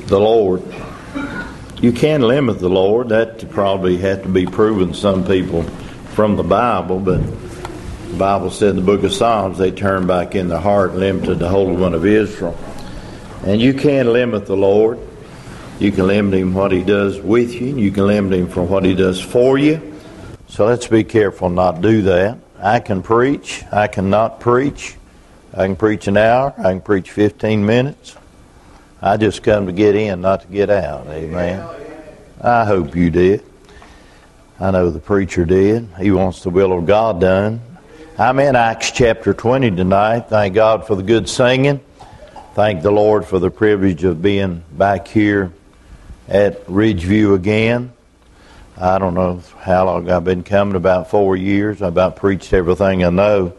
The Lord. You can limit the Lord. That probably had to be proven to some people from the Bible, but the Bible said in the book of Psalms they turned back in their heart and limited the Holy One of Israel. And you can limit the Lord. You can limit Him what He does with you. You can limit Him for what He does for you. So let's be careful not do that. I can preach. I cannot preach. I can preach an hour. I can preach 15 minutes. I just come to get in, not to get out. Amen. I hope you did. I know the preacher did. He wants the will of God done. I'm in Acts chapter 20 tonight. Thank God for the good singing. Thank the Lord for the privilege of being back here at Ridgeview again. I don't know how long I've been coming, about 4 years. I've about preached everything I know.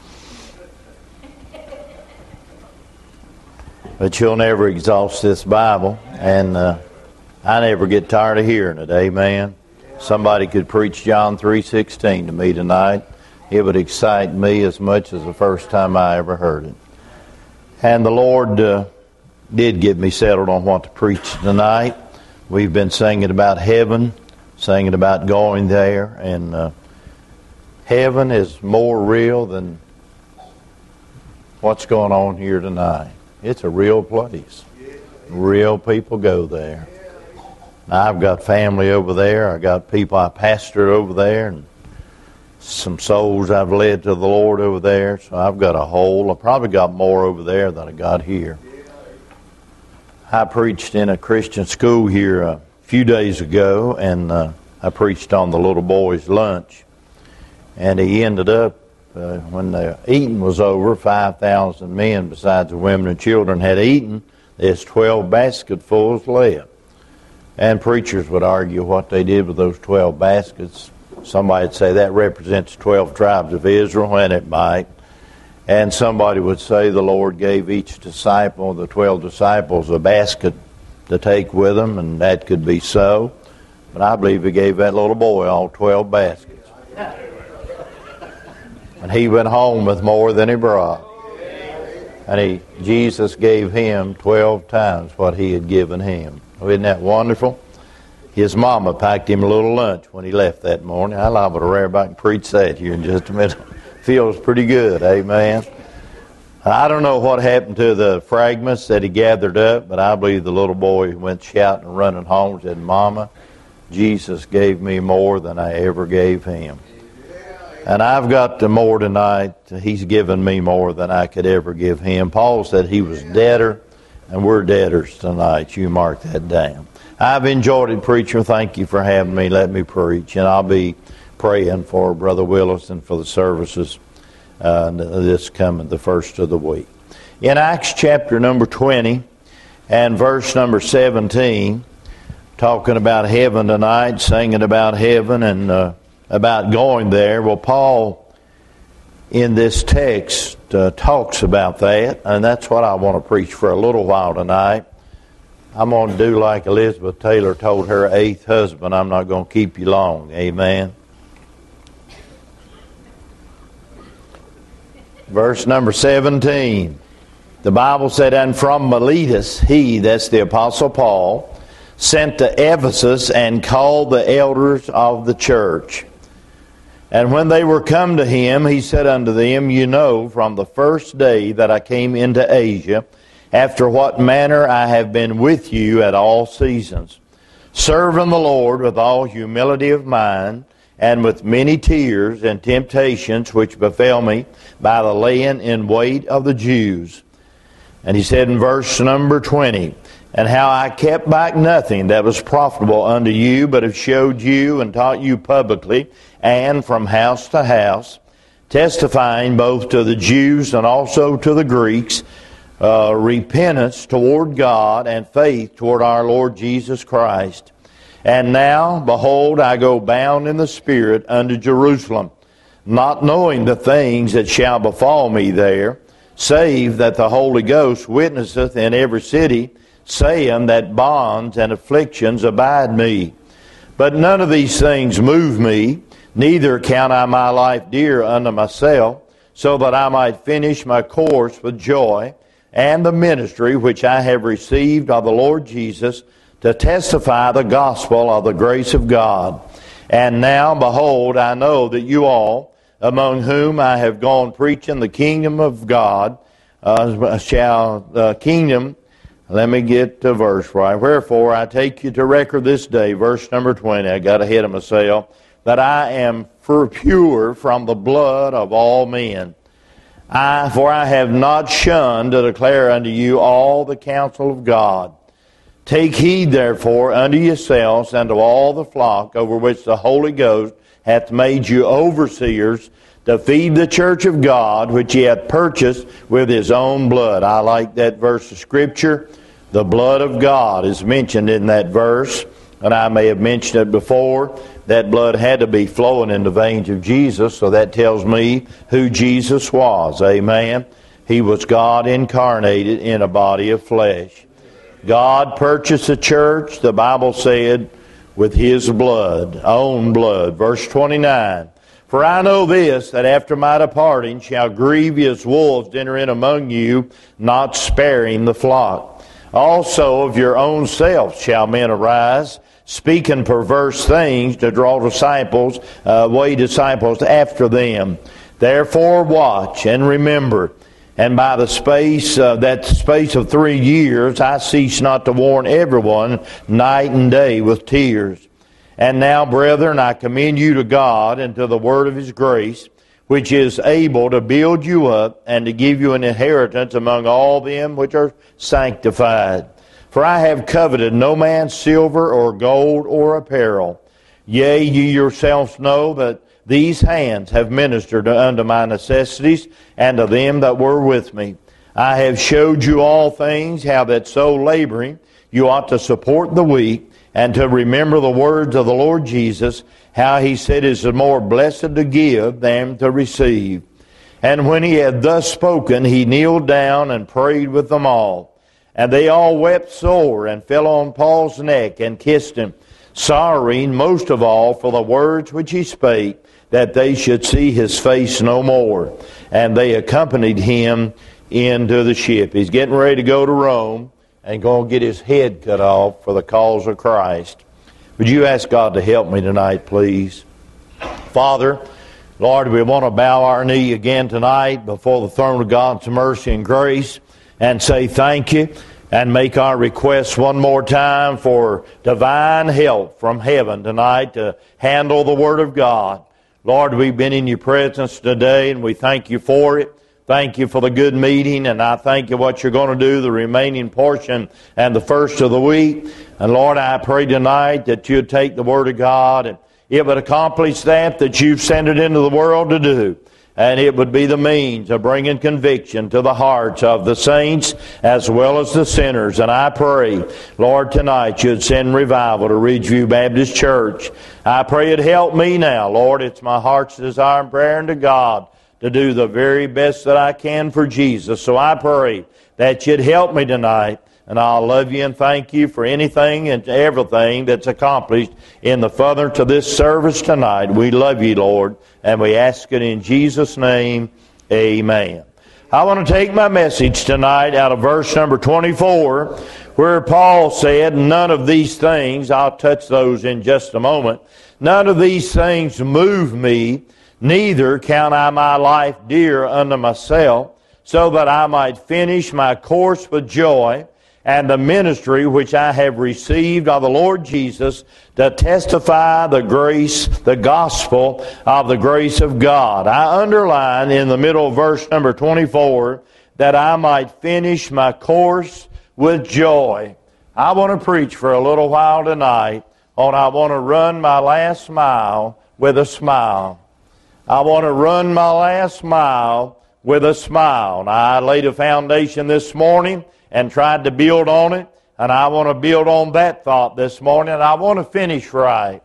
But you'll never exhaust this Bible, and I never get tired of hearing it. Amen. Somebody could preach John 3:16 to me tonight. It would excite me as much as the first time I ever heard it. And the Lord did get me settled on what to preach tonight. We've been singing about heaven, singing about going there, and heaven is more real than what's going on here tonight. It's a real place. Real people go there. Now, I've got family over there. I got people I pastored over there, and some souls I've led to the Lord over there. So I've got I probably got more over there than I got here. I preached in a Christian school here a few days ago, and I preached on the little boy's lunch. And he ended up, when the eating was over, 5,000 men besides the women and children had eaten. There's 12 basketfuls left. And preachers would argue what they did with those 12 baskets. Somebody would say that represents 12 tribes of Israel, and it might. And somebody would say the Lord gave each disciple, the 12 disciples, a basket to take with them, and that could be so. But I believe He gave that little boy all 12 baskets. And he went home with more than he brought. And Jesus gave him 12 times what He had given him. Isn't that wonderful? His mama packed him a little lunch when he left that morning. I'll liable to rear back and preach that here in just a minute. Feels pretty good, amen. I don't know what happened to the fragments that he gathered up, but I believe the little boy went shouting and running home and said, Mama, Jesus gave me more than I ever gave him. And I've got more tonight. He's given me more than I could ever give him. Paul said he was debtor, and we're debtors tonight. You mark that down. I've enjoyed it, preacher. Thank you for having me. Let me preach. And I'll be praying for Brother Willis and for the services this coming, the first of the week. In Acts chapter number 20 and verse number 17, talking about heaven tonight, singing about heaven and about going there. Well, Paul, in this text, talks about that, and that's what I want to preach for a little while tonight. I'm going to do like Elizabeth Taylor told her 8th husband, I'm not going to keep you long. Amen. Verse number 17. The Bible said, And from Miletus he, that's the Apostle Paul, sent to Ephesus and called the elders of the church. And when they were come to him, he said unto them, You know from the first day that I came into Asia, after what manner I have been with you at all seasons, serving the Lord with all humility of mind, and with many tears and temptations which befell me by the laying in wait of the Jews. And he said in verse number 20, And how I kept back nothing that was profitable unto you, but have showed you and taught you publicly, and from house to house, testifying both to the Jews and also to the Greeks, repentance toward God and faith toward our Lord Jesus Christ. And now, behold, I go bound in the Spirit unto Jerusalem, not knowing the things that shall befall me there, save that the Holy Ghost witnesseth in every city, saying that bonds and afflictions abide me. But none of these things move me, neither count I my life dear unto myself, so that I might finish my course with joy, and the ministry which I have received of the Lord Jesus, to testify the gospel of the grace of God. And now, behold, I know that you all, among whom I have gone preaching the kingdom of God, let me get the verse right. Wherefore I take you to record this day, verse number 20, I got ahead of myself, that I am pure from the blood of all men. For I have not shunned to declare unto you all the counsel of God. Take heed therefore unto yourselves and to all the flock over which the Holy Ghost hath made you overseers, to feed the church of God, which he hath purchased with his own blood. I like that verse of Scripture. The blood of God is mentioned in that verse, and I may have mentioned it before. That blood had to be flowing in the veins of Jesus, so that tells me who Jesus was. Amen. He was God incarnated in a body of flesh. God purchased the church, the Bible said, with his blood, own blood. Verse 29, for I know this, that after my departing shall grievous wolves enter in among you, not sparing the flock. Also of your own selves shall men arise, speaking perverse things to draw disciples after them. Therefore watch and remember. And by the space of 3 years, I cease not to warn everyone night and day with tears. And now, brethren, I commend you to God and to the word of his grace, which is able to build you up and to give you an inheritance among all them which are sanctified. For I have coveted no man's silver or gold or apparel. Yea, you yourselves know that these hands have ministered unto my necessities, and to them that were with me. I have showed you all things, how that so laboring you ought to support the weak, and to remember the words of the Lord Jesus, how he said it is more blessed to give than to receive. And when he had thus spoken, he kneeled down and prayed with them all. And they all wept sore, and fell on Paul's neck, and kissed him, sorrowing most of all for the words which he spake, that they should see his face no more. And they accompanied him into the ship. He's getting ready to go to Rome and going to get his head cut off for the cause of Christ. Would you ask God to help me tonight, please? Father, Lord, we want to bow our knee again tonight before the throne of God's mercy and grace and say thank you, and make our requests one more time for divine help from heaven tonight to handle the Word of God. Lord, we've been in your presence today, and we thank you for it. Thank you for the good meeting, and I thank you what you're going to do the remaining portion and the first of the week. And Lord, I pray tonight that you'd take the Word of God and it would accomplish that you've sent it into the world to do. And it would be the means of bringing conviction to the hearts of the saints as well as the sinners. And I pray, Lord, tonight you'd send revival to Ridgeview Baptist Church. I pray it'd help me now. Lord, it's my heart's desire and prayer unto God to do the very best that I can for Jesus. So I pray that you'd help me tonight. And I'll love you and thank you for anything and everything that's accomplished in the furtherance of this service tonight. We love you, Lord, and we ask it in Jesus' name. Amen. I want to take my message tonight out of verse number 24, where Paul said, none of these things, I'll touch those in just a moment, none of these things move me, neither count I my life dear unto myself, so that I might finish my course with joy, and the ministry which I have received of the Lord Jesus, to testify the grace, the gospel of the grace of God. I underline in the middle of verse number 24, that I might finish my course with joy. I want to preach for a little while tonight on I want to run my last mile with a smile. I want to run my last mile with a smile. Now, I laid a foundation this morning and tried to build on it, and I want to build on that thought this morning, and I want to finish right.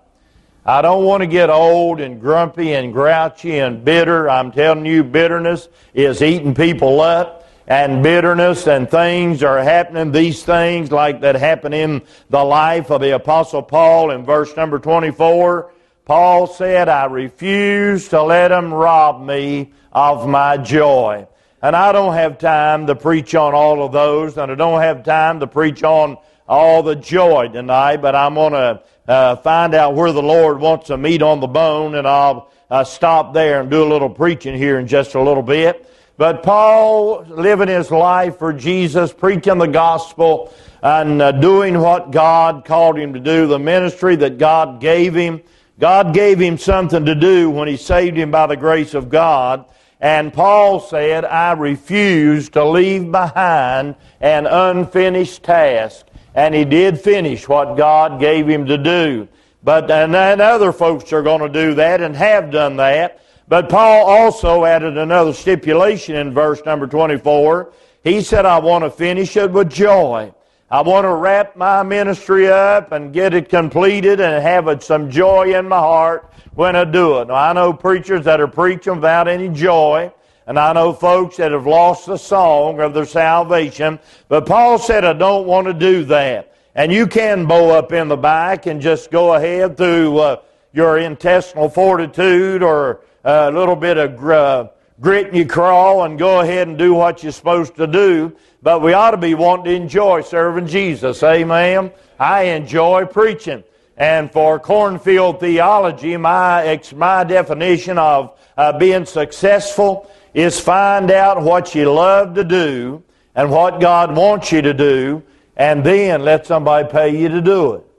I don't want to get old and grumpy and grouchy and bitter. I'm telling you, bitterness is eating people up, and bitterness and things are happening, these things like that happen in the life of the Apostle Paul in verse number 24. Paul said, I refuse to let them rob me of my joy. And I don't have time to preach on all of those, and I don't have time to preach on all the joy tonight, but I'm going to find out where the Lord wants the meat on the bone, and I'll stop there and do a little preaching here in just a little bit. But Paul, living his life for Jesus, preaching the gospel, and doing what God called him to do, the ministry that God gave him. God gave him something to do when He saved him by the grace of God. And Paul said, I refuse to leave behind an unfinished task. And he did finish what God gave him to do. But and other folks are going to do that and have done that. But Paul also added another stipulation in verse number 24. He said, I want to finish it with joy. I want to wrap my ministry up and get it completed and have some joy in my heart when I do it. Now, I know preachers that are preaching without any joy, and I know folks that have lost the song of their salvation. But Paul said, I don't want to do that. And you can bow up in the back and just go ahead through your intestinal fortitude or a little bit of grit in your crawl and go ahead and do what you're supposed to do. But we ought to be wanting to enjoy serving Jesus. Amen. I enjoy preaching. And for cornfield theology, my definition of being successful is find out what you love to do and what God wants you to do, and then let somebody pay you to do it.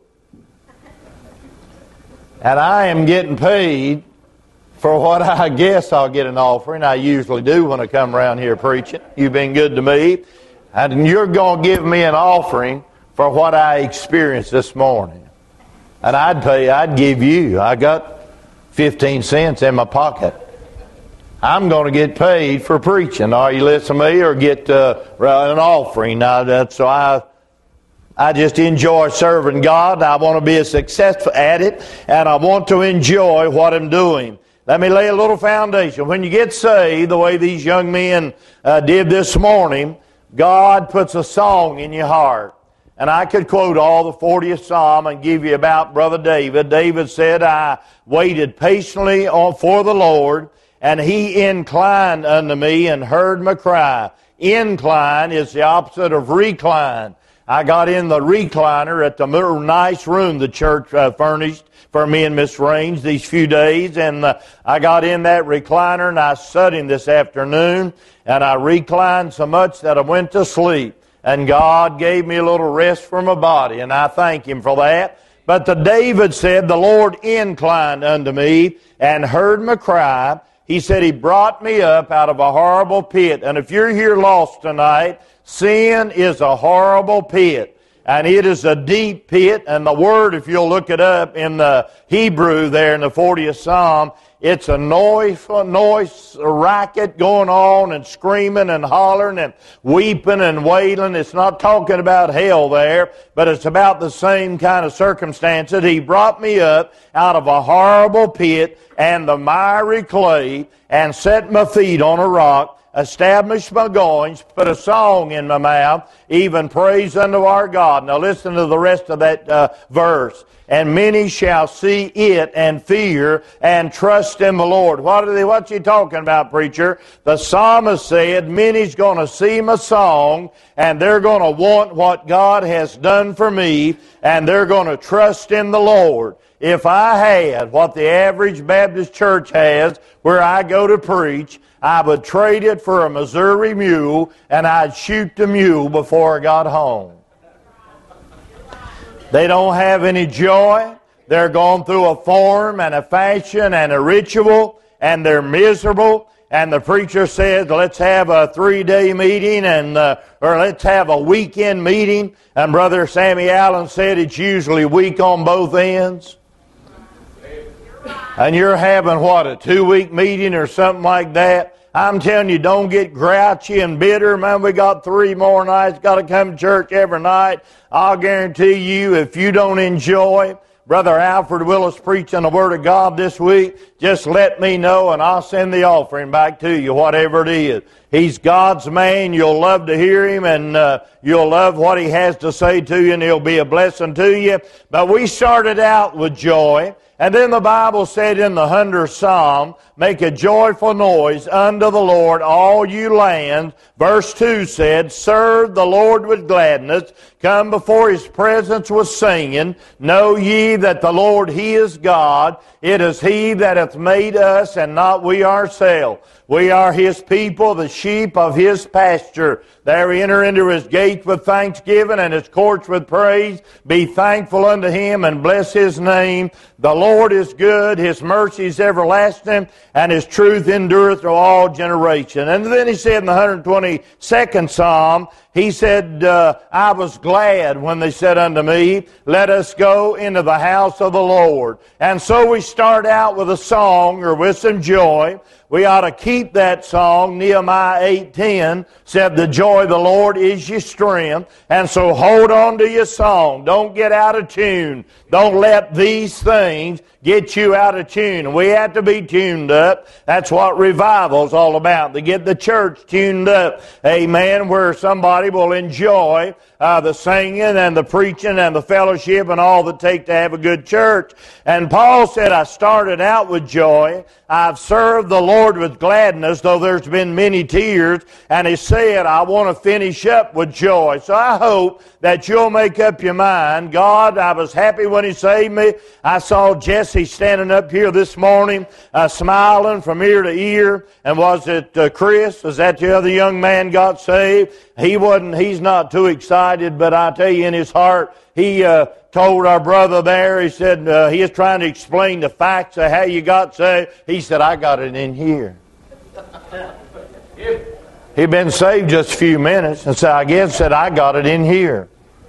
And I am getting paid for what I guess I'll get an offering. I usually do when I come around here preaching. You've been good to me. And you're going to give me an offering for what I experienced this morning. And I'd give you. I got 15 cents in my pocket. I'm going to get paid for preaching. Are you listening to me? Or get an offering. So I just enjoy serving God. I want to be successful at it. And I want to enjoy what I'm doing. Let me lay a little foundation. When you get saved, the way these young men did this morning, God puts a song in your heart. And I could quote all the 40th Psalm and give you about Brother David. David said, I waited patiently for the Lord, and He inclined unto me and heard my cry. Incline is the opposite of recline. I got in the recliner at the nice room the church furnished for me and Miss Raines these few days, and I got in that recliner and I sat in this afternoon, and I reclined so much that I went to sleep, and God gave me a little rest for my body, and I thank Him for that. But David said, the Lord inclined unto me and heard my cry. He said He brought me up out of a horrible pit. And if you're here lost tonight, sin is a horrible pit. And it is a deep pit, and the word, if you'll look it up in the Hebrew there in the 40th Psalm, it's a noise, a racket going on and screaming and hollering and weeping and wailing. It's not talking about hell there, but it's about the same kind of circumstances. He brought me up out of a horrible pit and the miry clay and set my feet on a rock, established my goings, put a song in my mouth, even praise unto our God. Now listen to the rest of that verse. And many shall see it and fear and trust in the Lord. What's he talking about, preacher? The psalmist said, many's going to see my song, and they're going to want what God has done for me, and they're going to trust in the Lord. If I had what the average Baptist church has, where I go to preach, I would trade it for a Missouri mule, and I'd shoot the mule before I got home. They don't have any joy. They're going through a form and a fashion and a ritual, and they're miserable. And the preacher says, let's have a 3-day meeting, or let's have a weekend meeting. And Brother Sammy Allen said it's usually weak on both ends. And you're having, a 2-week meeting or something like that? I'm telling you, don't get grouchy and bitter. Man, we got 3 more nights, got to come to church every night. I'll guarantee you, if you don't enjoy Brother Alfred Willis preaching the Word of God this week, just let me know and I'll send the offering back to you, whatever it is. He's God's man. You'll love to hear him, and you'll love what he has to say to you, and he'll be a blessing to you. But we started out with joy. And then the Bible said in the 100th Psalm, make a joyful noise unto the Lord, all you lands. Verse 2 said, serve the Lord with gladness. Come before his presence with singing. Know ye that the Lord, he is God. It is he that hath made us, and not we ourselves. We are his people, the sheep of his pasture. There enter into his gates with thanksgiving, and his courts with praise. Be thankful unto him, and bless his name. The Lord is good, his mercy is everlasting, and his truth endureth to all generations. And then he said in the 122nd Psalm, he said, I was glad when they said unto me, let us go into the house of the Lord. And so we start out with a song, or with some joy. We ought to keep that song. Nehemiah 8:10 said, the joy of the Lord is your strength. And so hold on to your song. Don't get out of tune. Don't let these things get you out of tune. We have to be tuned up. That's what revival's all about, to get the church tuned up. Amen. Where somebody will enjoy the singing and the preaching and the fellowship and all that take to have a good church. And Paul said, I started out with joy. I've served the Lord with gladness, though there's been many tears. And he said, I want to finish up with joy. So I hope that you'll make up your mind. God, I was happy when he saved me. I saw Jesse standing up here this morning, smiling from ear to ear. And was it Chris? Was that the other young man got saved? He's not too excited, but I tell you, in his heart, he told our brother there, he said, he is trying to explain the facts of how you got saved. He said, I got it in here. He'd been saved just a few minutes, and so I guess said, I got it in here.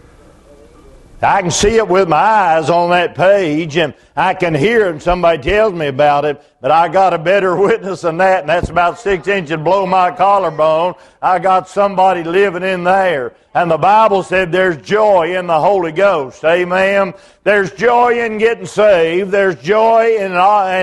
I can see it with my eyes on that page, and I can hear it, and somebody tells me about it, but I got a better witness than that, and that's about 6 inches below my collarbone. I got somebody living in there. And the Bible said there's joy in the Holy Ghost. Amen. There's joy in getting saved. There's joy in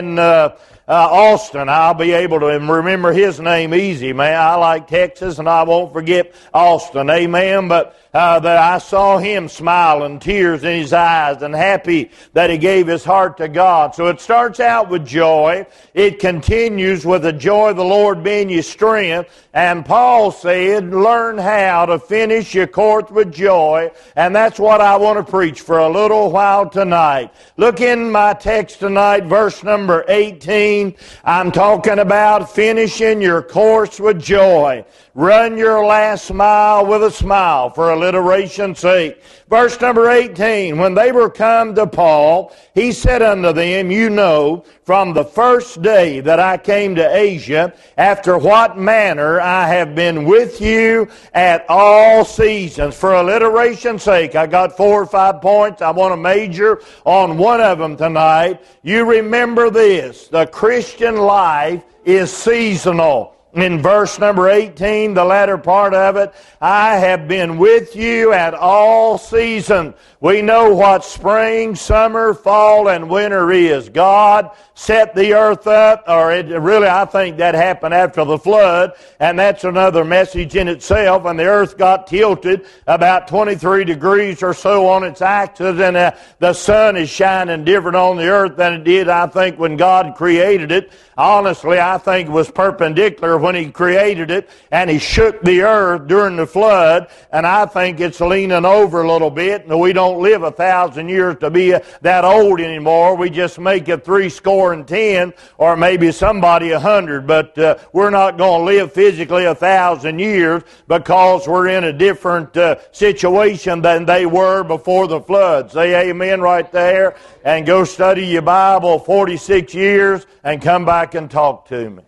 Austin. I'll be able to remember his name easy, man. I like Texas, and I won't forget Austin. Amen. But I saw him smiling, tears in his eyes, and happy that he gave his heart to God. So it starts out with joy. It continues with the joy of the Lord being your strength. And Paul said, learn how to finish your course with joy. And that's what I want to preach for a little while tonight. Look in my text tonight, verse number 18. I'm talking about finishing your course with joy. Run your last mile with a smile, for alliteration's sake. Verse number 18, when they were come to Paul, he said unto them, you know, from the first day that I came to Asia, after what manner I have been with you at all seasons. For alliteration's sake, I got 4 or 5 points. I want to major on one of them tonight. You remember this, the Christian life is seasonal. In verse number 18, the latter part of it, I have been with you at all seasons. We know what spring, summer, fall, and winter is. God set the earth up, or I think that happened after the flood, and that's another message in itself, and the earth got tilted about 23 degrees or so on its axis, and the sun is shining different on the earth than it did, I think, when God created it. Honestly, I think it was perpendicular when he created it, and he shook the earth during the flood, and I think it's leaning over a little bit, and we don't live 1,000 years to be that old anymore. We just make it 70, or maybe somebody 100, but we're not going to live physically 1,000 years because we're in a different situation than they were before the flood. Say amen right there, and go study your Bible 46 years and come back and talk to me.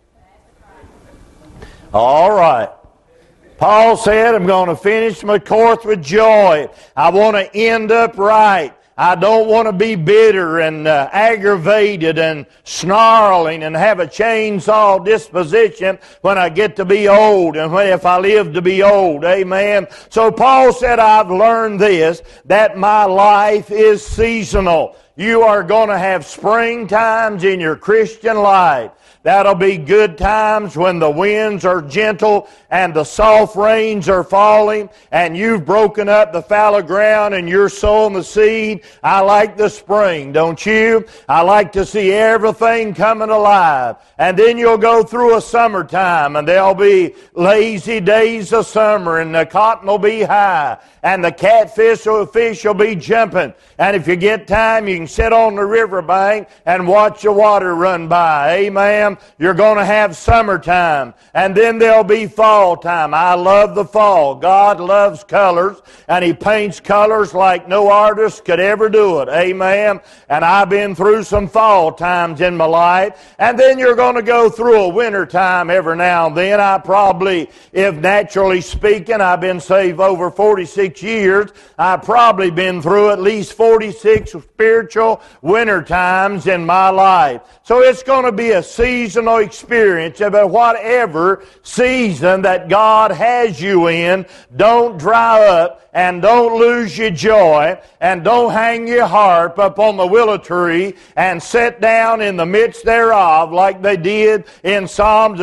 All right. Paul said, I'm going to finish my course with joy. I want to end up right. I don't want to be bitter and aggravated and snarling and have a chainsaw disposition when I get to be old and if I live to be old. Amen. So Paul said, I've learned this, that my life is seasonal. You are going to have spring times in your Christian life. That'll be good times when the winds are gentle and the soft rains are falling and you've broken up the fallow ground and you're sowing the seed. I like the spring, don't you? I like to see everything coming alive. And then you'll go through a summertime and there'll be lazy days of summer and the cotton will be high and the catfish or fish will be jumping. And if you get time, you can sit on the riverbank and watch the water run by. Amen. You're going to have summertime. And then there'll be fall time. I love the fall. God loves colors, and He paints colors like no artist could ever do it. Amen. And I've been through some fall times in my life. And then you're going to go through a winter time every now and then. I probably, if naturally speaking, I've been saved over 46 years. I've probably been through at least 46 spiritual winter times in my life. So it's going to be a seasonal experience. But whatever season that God has you in, don't dry up and don't lose your joy and don't hang your harp up on the willow tree and sit down in the midst thereof like they did in Psalms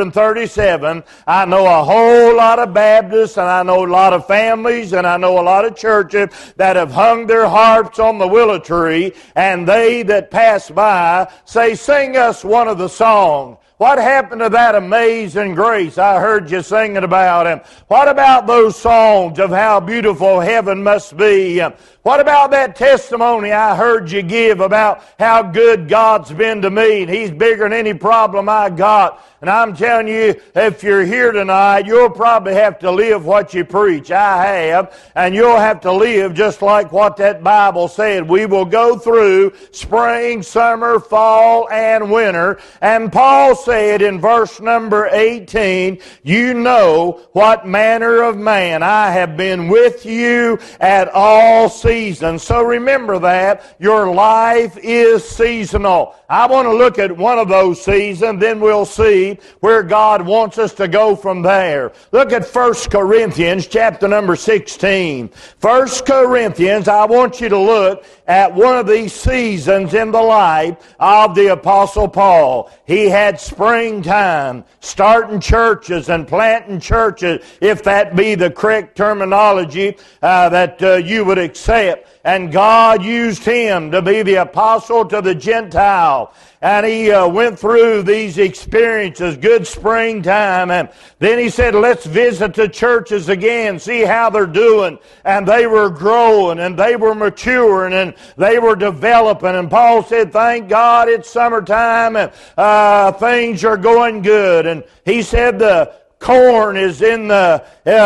137. I know a whole lot of Baptists and I know a lot of families and I know a lot of churches that have hung their harps on the willow tree, and they that pass by say, "Sing us one of the songs." What happened to that Amazing Grace I heard you singing about? And what about those songs of how beautiful heaven must be? What about that testimony I heard you give about how good God's been to me and He's bigger than any problem I got? And I'm telling you, if you're here tonight, you'll probably have to live what you preach. I have. And you'll have to live just like what that Bible said. We will go through spring, summer, fall, and winter. And Paul said in verse number 18, "You know what manner of man I have been with you at all seasons." So remember that. Your life is seasonal. I want to look at one of those seasons, then we'll see where God wants us to go from there. Look at 1 Corinthians chapter number 16. 1 Corinthians, I want you to look at one of these seasons in the life of the Apostle Paul. He had springtime, starting churches and planting churches, if that be the correct terminology that you would accept. And God used him to be the apostle to the Gentile. And he went through these experiences, good springtime. And then he said, let's visit the churches again, see how they're doing. And they were growing, and they were maturing, and they were developing. And Paul said, thank God it's summertime, and things are going good. And he said the corn is in the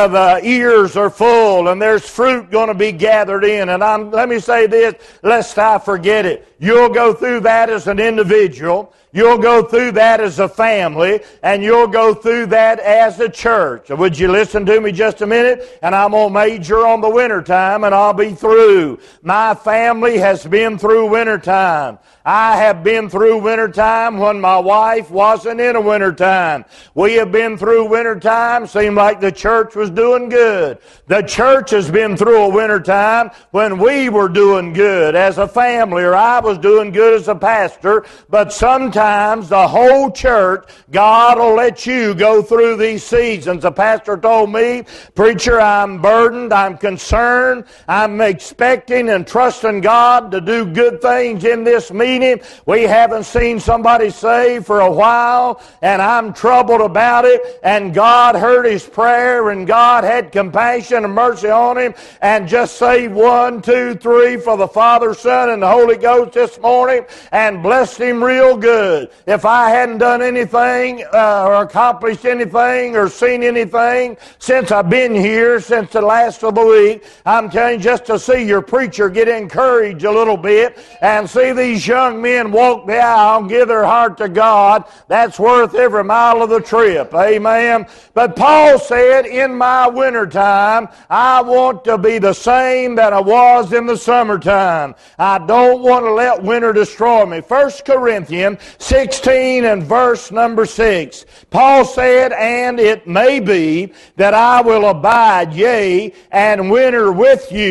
ears are full, and there's fruit going to be gathered in. And let me say this, lest I forget it. You'll go through that as an individual. You'll go through that as a family, and you'll go through that as a church. Would you listen to me just a minute? And I'm going to major on the wintertime, and I'll be through. My family has been through wintertime. I have been through wintertime when my wife wasn't in a wintertime. We have been through wintertime. Seemed like the church was doing good. The church has been through a wintertime when we were doing good as a family, or I was doing good as a pastor. But sometimes the whole church, God will let you go through these seasons. The pastor told me, preacher, I'm burdened, I'm concerned, I'm expecting and trusting God to do good things in this meeting. We haven't seen somebody saved for a while, and I'm troubled about it. And God heard his prayer, and God had compassion and mercy on him, and just saved 1, 2, 3 for the Father, Son, and the Holy Ghost this morning, and blessed him real good. If I hadn't done anything or accomplished anything or seen anything since I've been here, since the last of the week, I'm telling you, just to see your preacher get encouraged a little bit and see these young men walk the aisle and give their heart to God, that's worth every mile of the trip. Amen. But Paul said, in my wintertime, I want to be the same that I was in the summertime. I don't want to let winter destroy me. 1 Corinthians 16 and verse number 6. Paul said, and it may be that I will abide, yea, and winter with you,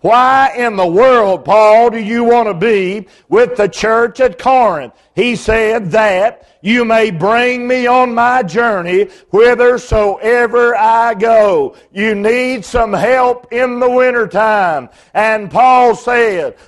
Why in the world, Paul, do you want to be with the church at Corinth? He said that you may bring me on my journey whithersoever I go. You need some help in the wintertime. And Paul said,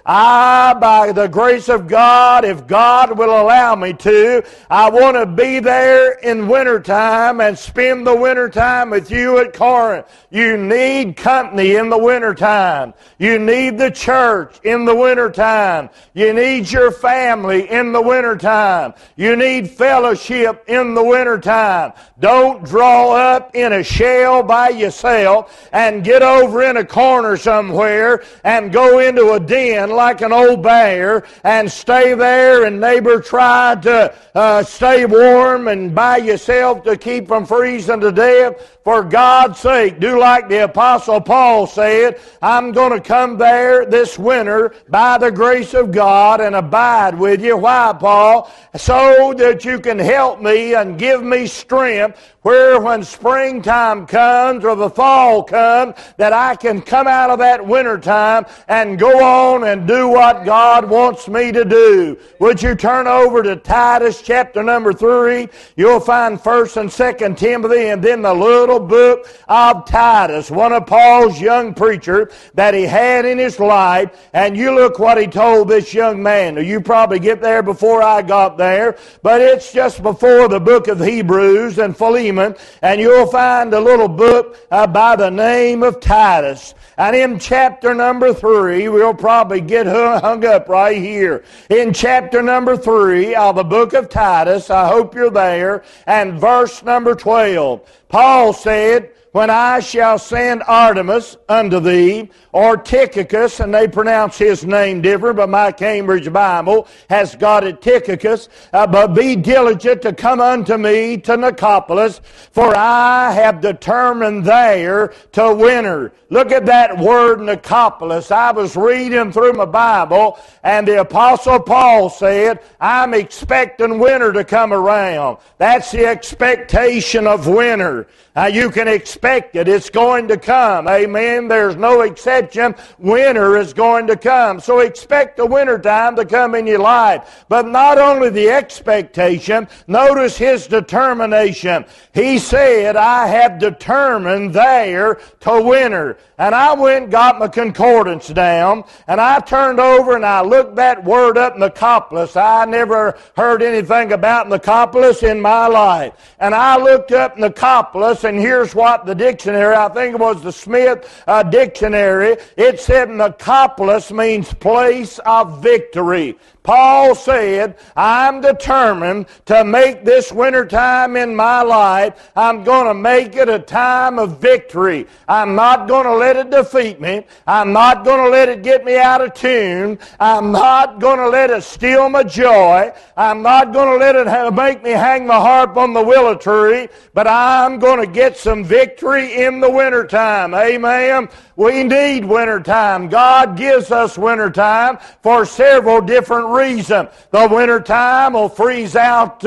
by the grace of God, if God will allow me to, I want to be there in wintertime and spend the wintertime with you at Corinth. You need company in the wintertime. You need the church in the wintertime. You need your family in the wintertime. You need fellowship in the wintertime. Don't draw up in a shell by yourself and get over in a corner somewhere and go into a den like an old bear and stay there and neighbor try to stay warm and by yourself to keep from freezing to death. For God's sake, do like the Apostle Paul said, I'm going to come there this winter by the grace of God and abide with you. Why, Paul? So that you can help me and give me strength where when springtime comes or the fall comes, that I can come out of that wintertime and go on and do what God wants me to do. Would you turn over to Titus chapter number 3? You'll find 1st and 2nd Timothy and then the little book of Titus, one of Paul's young preachers that he had in his life. And you look what he told this young man. Now, you probably get there before I got there, but it's just before the book of Hebrews and Philemon, and you'll find a little book by the name of Titus. And in chapter number 3, we'll probably get hung up right here. In chapter number 3 of the book of Titus, I hope you're there, and verse number 12, Paul said, when I shall send Artemas unto thee, or Tychicus, and they pronounce his name different, but my Cambridge Bible has got it Tychicus, but be diligent to come unto me to Nicopolis, for I have determined there to winter. Look at that word Nicopolis. I was reading through my Bible, and the Apostle Paul said, I'm expecting winter to come around. That's the expectation of winter. Now you can expect it. It's going to come. Amen. There's no exception. Winter is going to come. So expect the wintertime to come in your life. But not only the expectation, notice his determination. He said, I have determined there to winter. And I went and got my concordance down, and I turned over and I looked that word up, Nicopolis. I never heard anything about Nicopolis in my life. And I looked up Nicopolis, and here's what the dictionary, I think it was the Smith dictionary, it said Nicopolis means place of victory. Paul said, I'm determined to make this wintertime in my life, I'm going to make it a time of victory. I'm not going to let it defeat me. I'm not going to let it get me out of tune. I'm not going to let it steal my joy. I'm not going to let it make me hang my harp on the willow tree, but I'm going to get some victory in the wintertime. Amen. We need wintertime. God gives us wintertime for several different reasons. The wintertime will freeze out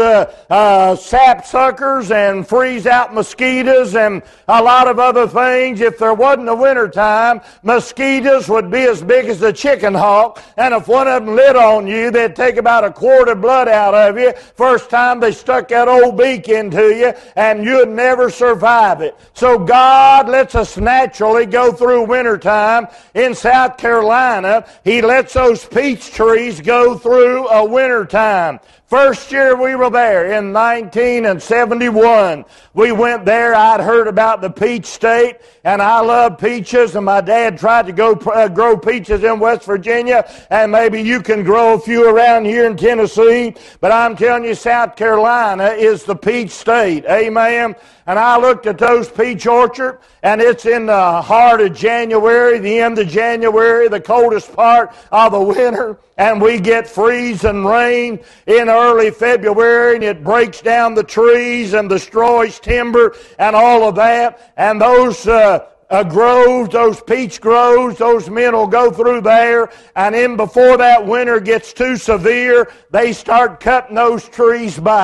sapsuckers and freeze out mosquitoes and a lot of other things. If there wasn't a wintertime, mosquitoes would be as big as a chicken hawk, and if one of them lit on you, they'd take about a quart of blood out of you first time they stuck that old beak into you, and you'd never survive it. So God lets us naturally go through wintertime. In South Carolina, He lets those peach trees go through a wintertime. First year we were there in 1971. We went there. I'd heard about the peach state, and I love peaches, and my dad tried to go grow peaches in West Virginia, and maybe you can grow a few around here in Tennessee, but I'm telling you, South Carolina is the peach state. Amen. And I looked at those peach orchards, and it's in the heart of January, the end of January, the coldest part of the winter, and we get freezing rain in early February, and it breaks down the trees and destroys timber and all of that. And those groves, those peach groves, those men will go through there, and then before that winter gets too severe, they start cutting those trees back.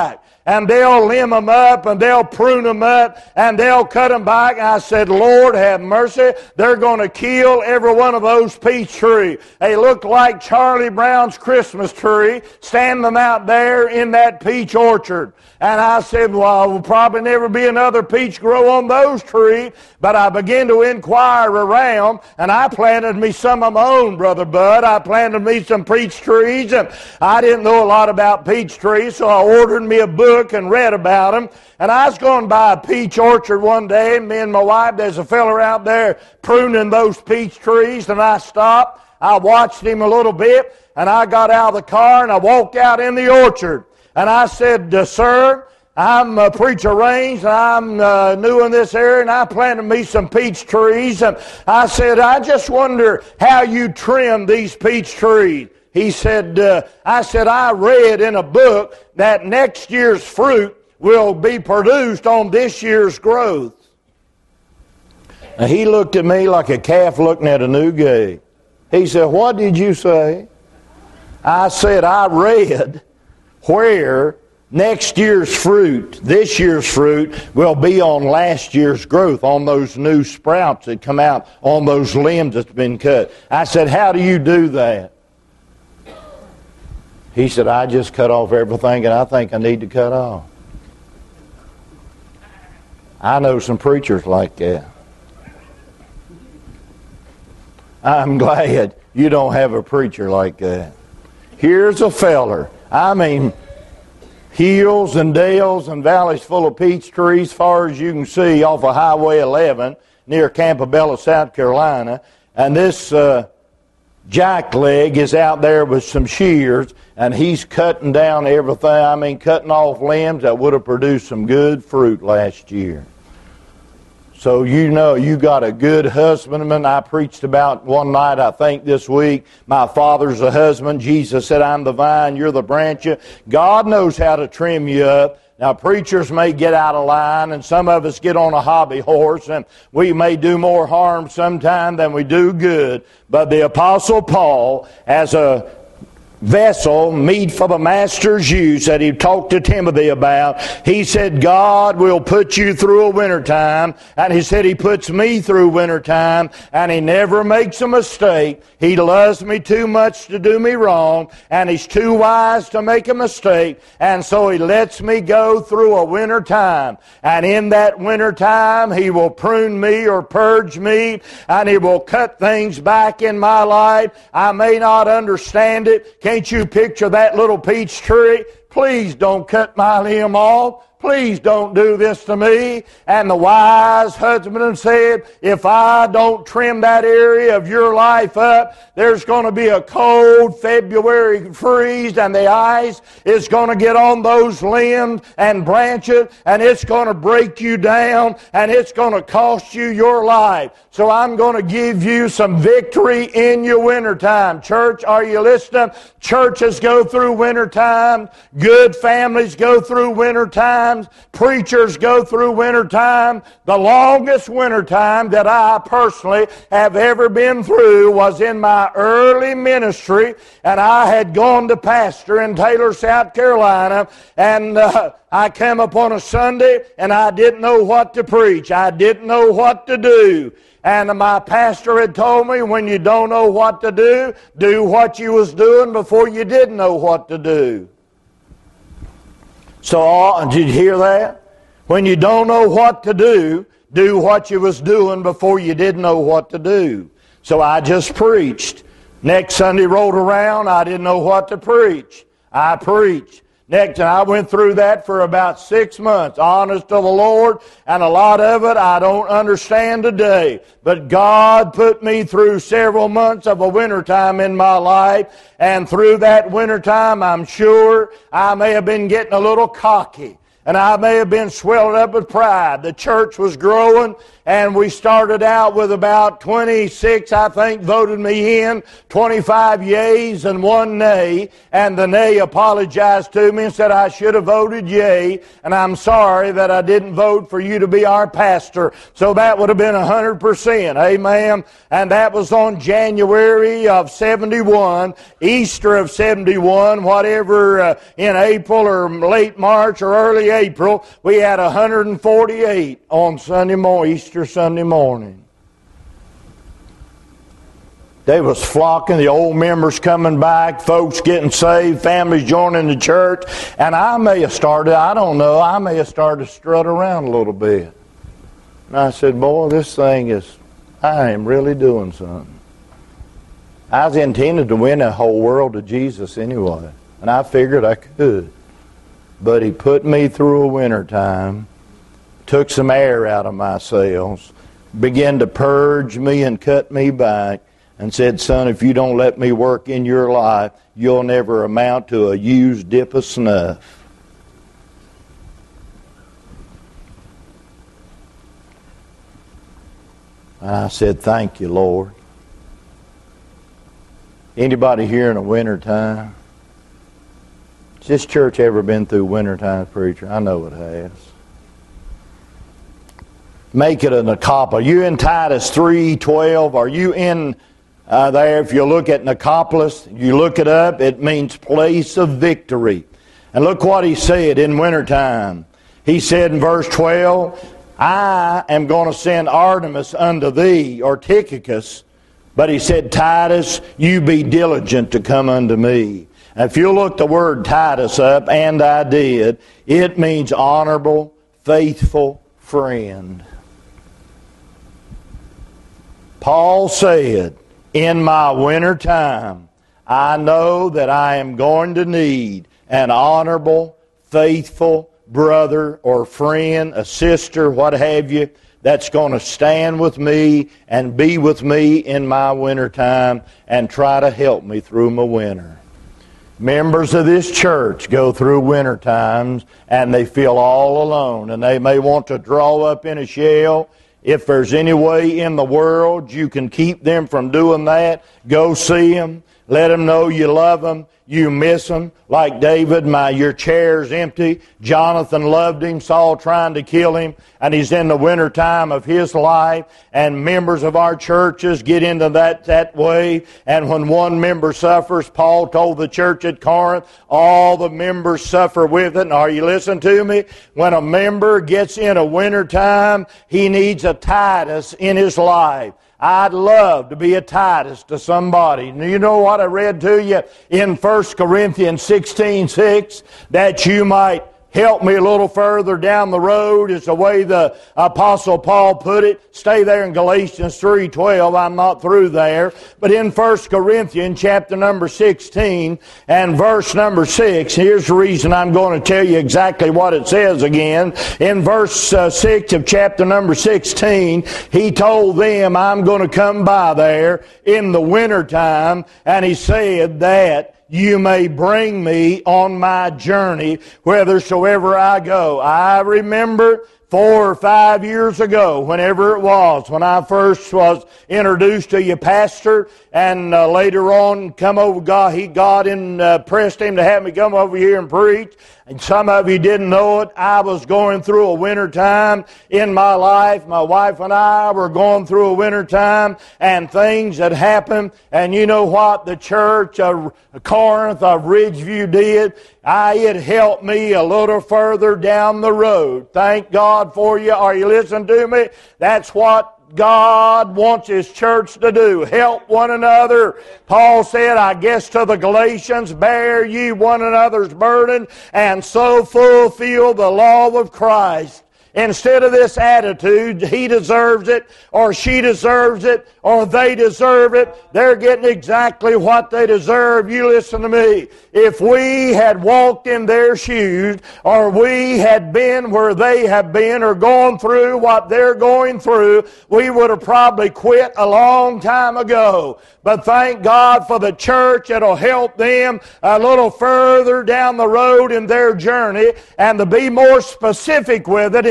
and they'll limb them up, and they'll prune them up, and they'll cut them back. And I said, Lord, have mercy. They're going to kill every one of those peach trees. They look like Charlie Brown's Christmas tree standing out there in that peach orchard. And I said, well, there will probably never be another peach grow on those trees. But I began to inquire around, and I planted me some of my own, Brother Bud. I planted me some peach trees, and I didn't know a lot about peach trees, so I ordered me a book and read about them. And I was going by a peach orchard one day, and me and my wife, there's a fella out there pruning those peach trees, and I stopped. I watched him a little bit, and I got out of the car, and I walked out in the orchard. And I said, sir, I'm a preacher range, and I'm new in this area, and I planted me some peach trees. And I said, I just wonder how you trim these peach trees. He said, I read in a book that next year's fruit will be produced on this year's growth. And he looked at me like a calf looking at a new gate. He said, what did you say? I said, I read where next year's fruit, this year's fruit, will be on last year's growth, on those new sprouts that come out on those limbs that's been cut. I said, how do you do that? He said, I just cut off everything and I think I need to cut off. I know some preachers like that. I'm glad you don't have a preacher like that. Here's a feller, hills and dales and valleys full of peach trees, far as you can see off of Highway 11 near Campobello, South Carolina. And this jackleg is out there with some shears, and he's cutting down everything. Cutting off limbs that would have produced some good fruit last year. So you know you got a good husbandman. I preached about one night, I think this week, my father's a husband. Jesus said, I'm the vine, you're the branch. God knows how to trim you up. Now, preachers may get out of line, and some of us get on a hobby horse, and we may do more harm sometime than we do good. But the Apostle Paul, as a vessel, meet for the master's use, that he talked to Timothy about, he said, God will put you through a wintertime, and he said he puts me through wintertime, and he never makes a mistake. He loves me too much to do me wrong, and he's too wise to make a mistake, and so he lets me go through a wintertime. And in that wintertime, he will prune me or purge me, and he will cut things back in my life. I may not understand it. Can't you picture that little peach tree? Please don't cut my limb off. Please don't do this to me. And the wise husband said, if I don't trim that area of your life up, there's going to be a cold February freeze, and the ice is going to get on those limbs and branches, and it's going to break you down, and it's going to cost you your life. So I'm going to give you some victory in your wintertime. Church, are you listening? Churches go through wintertime. Good families go through wintertime. Preachers go through wintertime. The longest wintertime that I personally have ever been through was in my early ministry, and I had gone to pastor in Taylor, South Carolina, and I came upon a Sunday, and I didn't know what to preach. I didn't know what to do. And my pastor had told me, when you don't know what to do what you was doing before you didn't know what to do. So, did you hear that? When you don't know what to do what you was doing before you didn't know what to do. So I just preached. Next Sunday rolled around, I didn't know what to preach. I preached. Next, I went through that for about 6 months, honest to the Lord, and a lot of it I don't understand today. But God put me through several months of a wintertime in my life, and through that wintertime, I'm sure I may have been getting a little cocky, and I may have been swelled up with pride. The church was growing, and we started out with about 26, I think, voted me in, 25 yeas and 1 nay, and the nay apologized to me and said I should have voted yea, and I'm sorry that I didn't vote for you to be our pastor. So that would have been 100%, amen. And that was on January of 71, Easter of 71, whatever, in April or late March or early April, we had 148 on Sunday morning, Easter Sunday morning. They was flocking, the old members coming back, folks getting saved, families joining the church, and I may have started, I don't know, I may have started to strut around a little bit. And I said, boy, this thing is, I am really doing something. I was intended to win the whole world to Jesus anyway, and I figured I could. But He put me through a winter time, took some air out of my sails, began to purge me and cut me back, and said, son, if you don't let me work in your life, you'll never amount to a used dip of snuff. And I said, thank you, Lord. Anybody here in the winter time? Has this church ever been through winter time, preacher? I know it has. Make it an Nicopolis. Are you in Titus 3:12? Are you in there? If you look at Nicopolis, you look it up, it means place of victory. And look what he said in wintertime. He said in verse 12, I am going to send Artemis unto thee, or Tychicus. But he said, Titus, you be diligent to come unto me. Now, if you look the word Titus up, and I did, it means honorable, faithful friend. Paul said, in my winter time, I know that I am going to need an honorable, faithful brother or friend, a sister, what have you, that's going to stand with me and be with me in my winter time and try to help me through my winter. Members of this church go through winter times and they feel all alone, and they may want to draw up in a shell. If there's any way in the world you can keep them from doing that, go see them. Let them know you love them, you miss them. Like David, your chair's empty. Jonathan loved him, Saul trying to kill him, and he's in the winter time of his life. And members of our churches get into that way. And when one member suffers, Paul told the church at Corinth, all the members suffer with it. And are you listening to me? When a member gets in a winter time, he needs a Titus in his life. I'd love to be a Titus to somebody. You know what I read to you in 1 Corinthians 16:6? That you might help me a little further down the road is the way the Apostle Paul put it. Stay there in Galatians 3:12. I'm not through there. But in 1 Corinthians chapter number 16 and verse number 6, here's the reason I'm going to tell you exactly what it says again. In verse 6 of chapter number 16, he told them, I'm going to come by there in the wintertime, and he said that you may bring me on my journey whithersoever I go. I remember 4 or 5 years ago, whenever it was, when I first was introduced to you, Pastor, and later on come over, God impressed him to have me come over here and preach. And some of you didn't know it. I was going through a winter time in my life. My wife and I were going through a winter time, and things had happened. And you know what the church of Corinth of Ridgeview did? It helped me a little further down the road. Thank God for you. Are you listening to me? That's what God wants His church to do. Help one another. Paul said, I guess to the Galatians, bear ye one another's burden and so fulfill the law of Christ. Instead of this attitude, he deserves it, or she deserves it, or they deserve it, they're getting exactly what they deserve. You listen to me. If we had walked in their shoes, or we had been where they have been, or gone through what they're going through, we would have probably quit a long time ago. But thank God for the church. It'll help them a little further down the road in their journey, and to be more specific with it,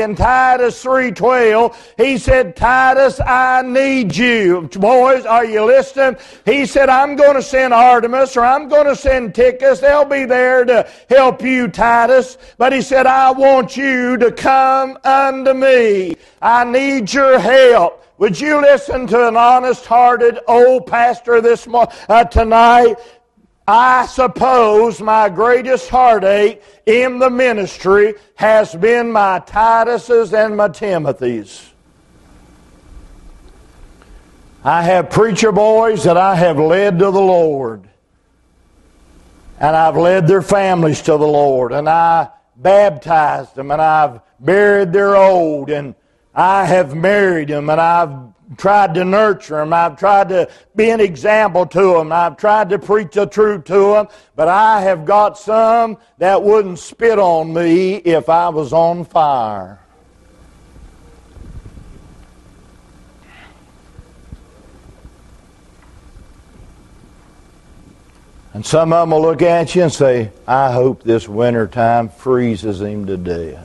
in Titus 3:12, he said, Titus, I need you. Boys, are you listening? He said, I'm going to send Artemis, or I'm going to send Tychus. They'll be there to help you, Titus. But he said, I want you to come unto me. I need your help. Would you listen to an honest-hearted old pastor tonight? I suppose my greatest heartache in the ministry has been my Tituses and my Timothys. I have preacher boys that I have led to the Lord. And I've led their families to the Lord. And I baptized them, and I've buried their old, and I have married them, and I've tried to nurture them. I've tried to be an example to them. I've tried to preach the truth to them. But I have got some that wouldn't spit on me if I was on fire. And some of them will look at you and say, I hope this wintertime freezes him to death.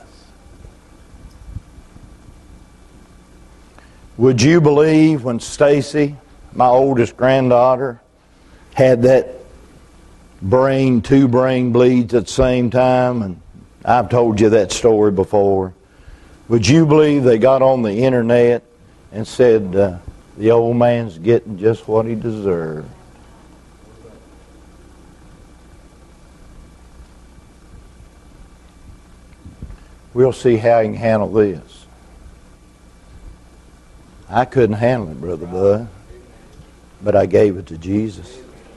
Would you believe when Stacy, my oldest granddaughter, had that two brain bleeds at the same time? And I've told you that story before. Would you believe they got on the internet and said the old man's getting just what he deserved? We'll see how he can handle this. I couldn't handle it, Brother Bud, but I gave it to Jesus.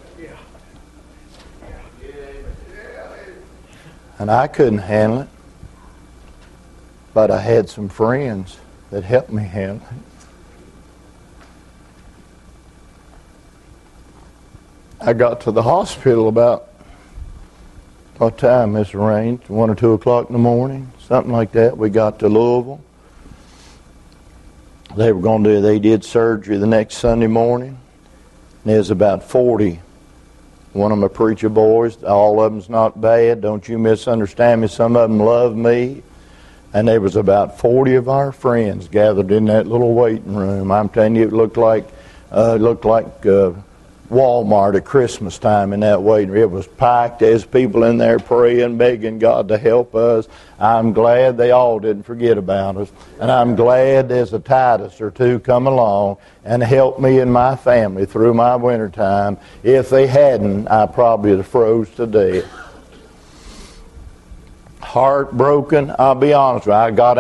And I couldn't handle it, but I had some friends that helped me handle it. I got to the hospital about, what time, Miss Raines? 1 or 2 o'clock in the morning, something like that. We got to Louisville. They did surgery the next Sunday morning. There's about 40. One of my preacher boys, all of them's not bad. Don't you misunderstand me. Some of them love me. And there was about 40 of our friends gathered in that little waiting room. I'm telling you, it looked like Walmart at Christmas time in that waiting room. It was packed. There's people in there praying, begging God to help us. I'm glad they all didn't forget about us. And I'm glad there's a Titus or two come along and helped me and my family through my wintertime. If they hadn't, I probably would have froze to death. Heartbroken, I'll be honest with you. I got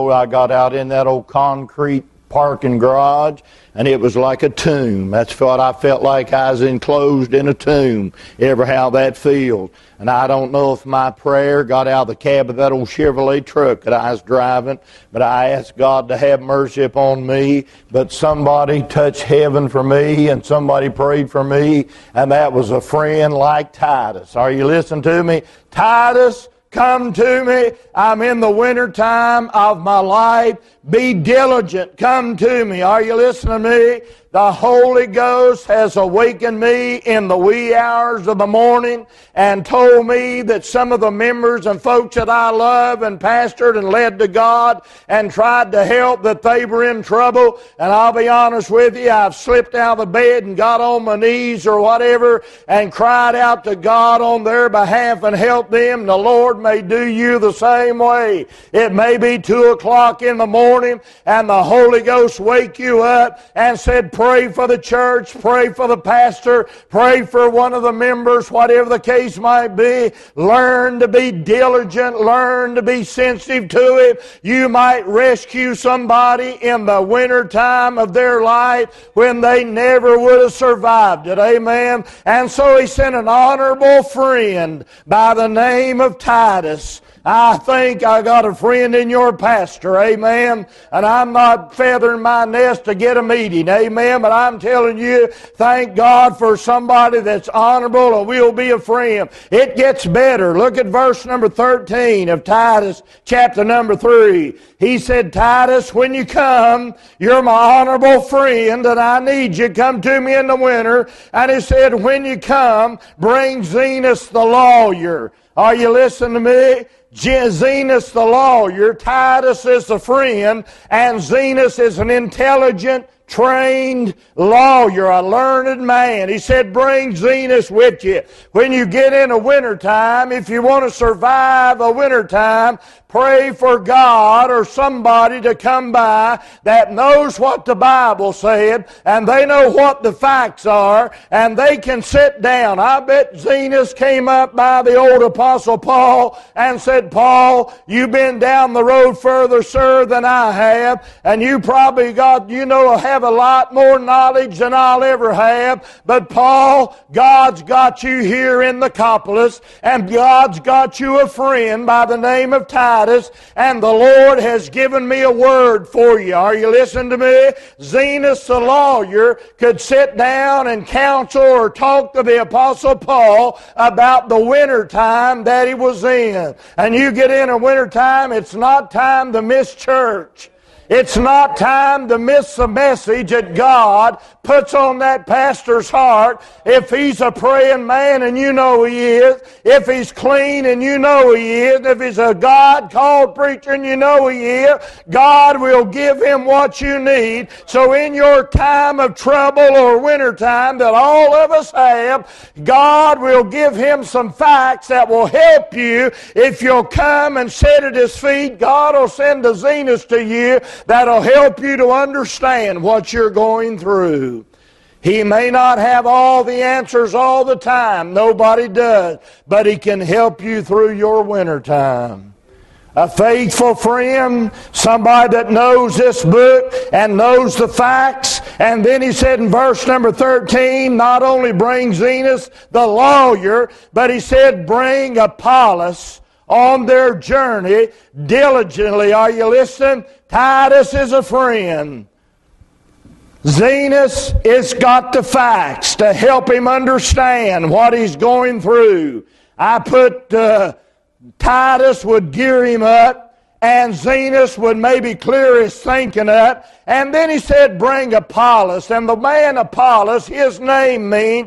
out in that old concrete parking garage, and it was like a tomb. That's what I felt like. I was enclosed in a tomb. Ever how that feels. And I don't know if my prayer got out of the cab of that old Chevrolet truck that I was driving, but I asked God to have mercy upon me. But somebody touched heaven for me, and somebody prayed for me, and that was a friend like Titus. Are you listening to me? Titus, come to me. I'm in the winter time of my life. Be diligent. Come to me. Are you listening to me? The Holy Ghost has awakened me in the wee hours of the morning and told me that some of the members and folks that I love and pastored and led to God and tried to help, that they were in trouble. And I'll be honest with you, I've slipped out of the bed and got on my knees or whatever and cried out to God on their behalf and helped them. The Lord may do you the same way. It may be 2 o'clock in the morning and the Holy Ghost wake you up and said, pray for the church, pray for the pastor, pray for one of the members, whatever the case might be. Learn to be diligent, learn to be sensitive to it. You might rescue somebody in the winter time of their life when they never would have survived it. Amen. And so he sent an honorable friend by the name of Titus. I think I got a friend in your pastor, amen. And I'm not feathering my nest to get a meeting, amen. But I'm telling you, thank God for somebody that's honorable and will be a friend. It gets better. Look at verse number 13 of Titus, chapter number 3. He said, Titus, when you come, you're my honorable friend and I need you. Come to me in the winter. And he said, when you come, bring Zenas the lawyer. Are you listening to me? Zenos the lawyer, Titus is the friend, and Zenos is an intelligent, trained lawyer, a learned man. He said, bring Zenos with you. When you get in a wintertime, if you want to survive a wintertime, pray for God or somebody to come by that knows what the Bible said, and they know what the facts are, and they can sit down. I bet Zenos came up by the old Apostle Paul and said, Paul, you've been down the road further, sir, than I have, and you probably have a lot more knowledge than I'll ever have. But Paul, God's got you here in the Nicopolis, and God's got you a friend by the name of Titus, and the Lord has given me a word for you. Are you listening to me? Zenos the lawyer could sit down and counsel or talk to the Apostle Paul about the winter time that he was in. And you get in a winter time, it's not time to miss church. It's not time to miss the message that God puts on that pastor's heart. If he's a praying man, and you know he is, if he's clean and you know he is, if he's a God-called preacher and you know he is, God will give him what you need. So in your time of trouble or winter time that all of us have, God will give him some facts that will help you. If you'll come and sit at his feet, God will send a Zenos to you that'll help you to understand what you're going through. He may not have all the answers all the time. Nobody does. But he can help you through your winter time. A faithful friend, somebody that knows this book and knows the facts. And then he said in verse number 13, not only bring Zenos the lawyer, but he said bring Apollos on their journey diligently. Are you listening? Titus is a friend. Zenos has got the facts to help him understand what he's going through. I put Titus would gear him up, and Zenos would maybe clear his thinking up. And then he said, bring Apollos. And the man Apollos, his name means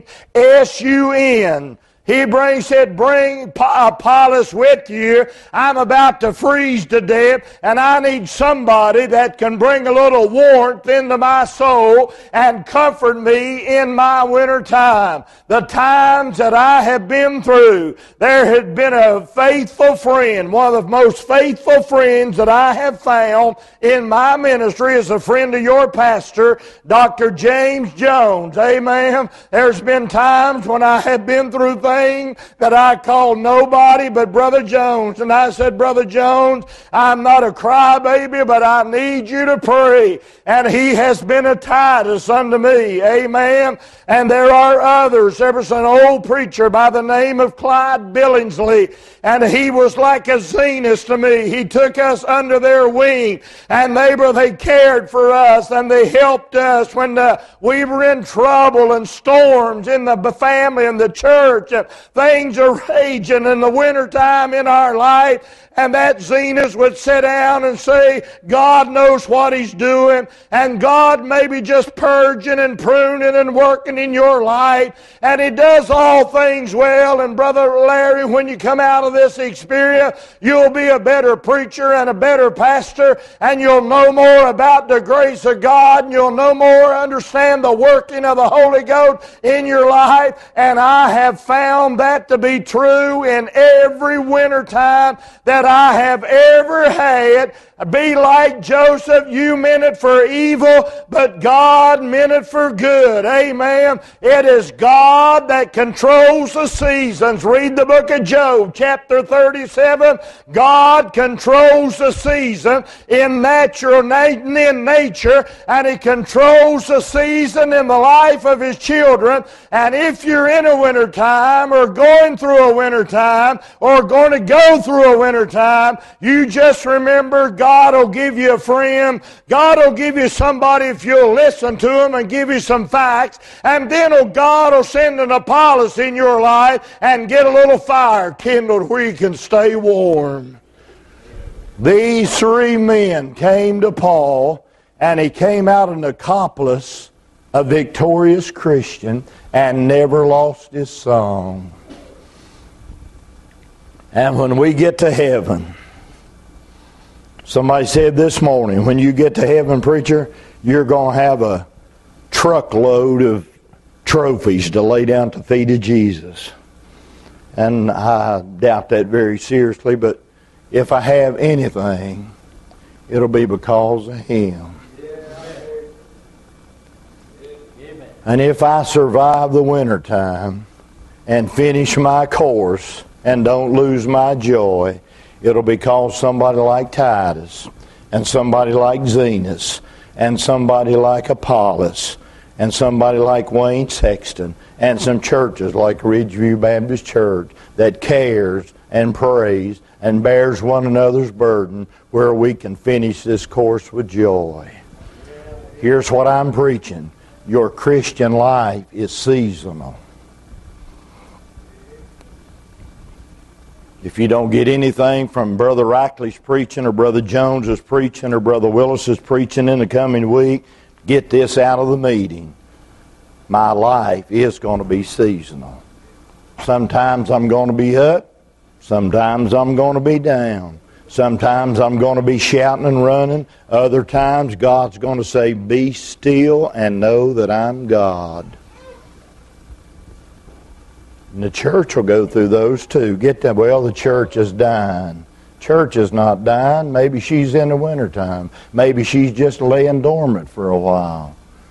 S-U-N. He said, bring Apollos with you. I'm about to freeze to death, and I need somebody that can bring a little warmth into my soul and comfort me in my winter time. The times that I have been through, there had been a faithful friend. One of the most faithful friends that I have found in my ministry is a friend of your pastor, Dr. James Jones. Amen. There's been times when I have been through things that I called nobody but Brother Jones. And I said, Brother Jones, I'm not a crybaby, but I need you to pray. And he has been a Titus unto me. Amen. And there are others. There was an old preacher by the name of Clyde Billingsley, and he was like a Zenos to me. He took us under their wing, and they cared for us, and they helped us when we were in trouble and storms in the family and the church. Things are raging in the wintertime in our life. And that Zenos would sit down and say, God knows what he's doing, and God may be just purging and pruning and working in your life, and he does all things well. And Brother Larry, when you come out of this experience, you'll be a better preacher and a better pastor, and you'll know more about the grace of God, and you'll know more, understand the working of the Holy Ghost in your life. And I have found that to be true in every winter time that I have ever had. Be like Joseph, you meant it for evil, but God meant it for good. Amen. It is God that controls the seasons. Read the book of Job, chapter 37. God controls the season in nature, and he controls the season in the life of his children. And if you're in a winter time or going through a winter time or going to go through a winter time, you just remember God will give you a friend. God will give you somebody if you'll listen to him and give you some facts. And then God will send an Apollos in your life and get a little fire kindled where you can stay warm. These three men came to Paul, and he came out of Nicopolis a victorious Christian and never lost his song. And when we get to heaven, somebody said this morning, when you get to heaven, preacher, you're going to have a truckload of trophies to lay down at the feet of Jesus. And I doubt that very seriously, but if I have anything, it'll be because of Him. And if I survive the wintertime and finish my course and don't lose my joy, it'll be because somebody like Titus and somebody like Zenas and somebody like Apollos and somebody like Wayne Sexton and some churches like Ridgeview Baptist Church that cares and prays and bears one another's burden, where we can finish this course with joy. Here's what I'm preaching. Your Christian life is seasonal. If you don't get anything from Brother Rackley's preaching or Brother Jones's preaching or Brother Willis's preaching in the coming week, get this out of the meeting. My life is going to be seasonal. Sometimes I'm going to be up. Sometimes I'm going to be down. Sometimes I'm going to be shouting and running. Other times God's going to say, be still and know that I'm God. And the church will go through those too. Get that? Well, the church is dying. Church is not dying. Maybe she's in the wintertime. Maybe she's just laying dormant for a while.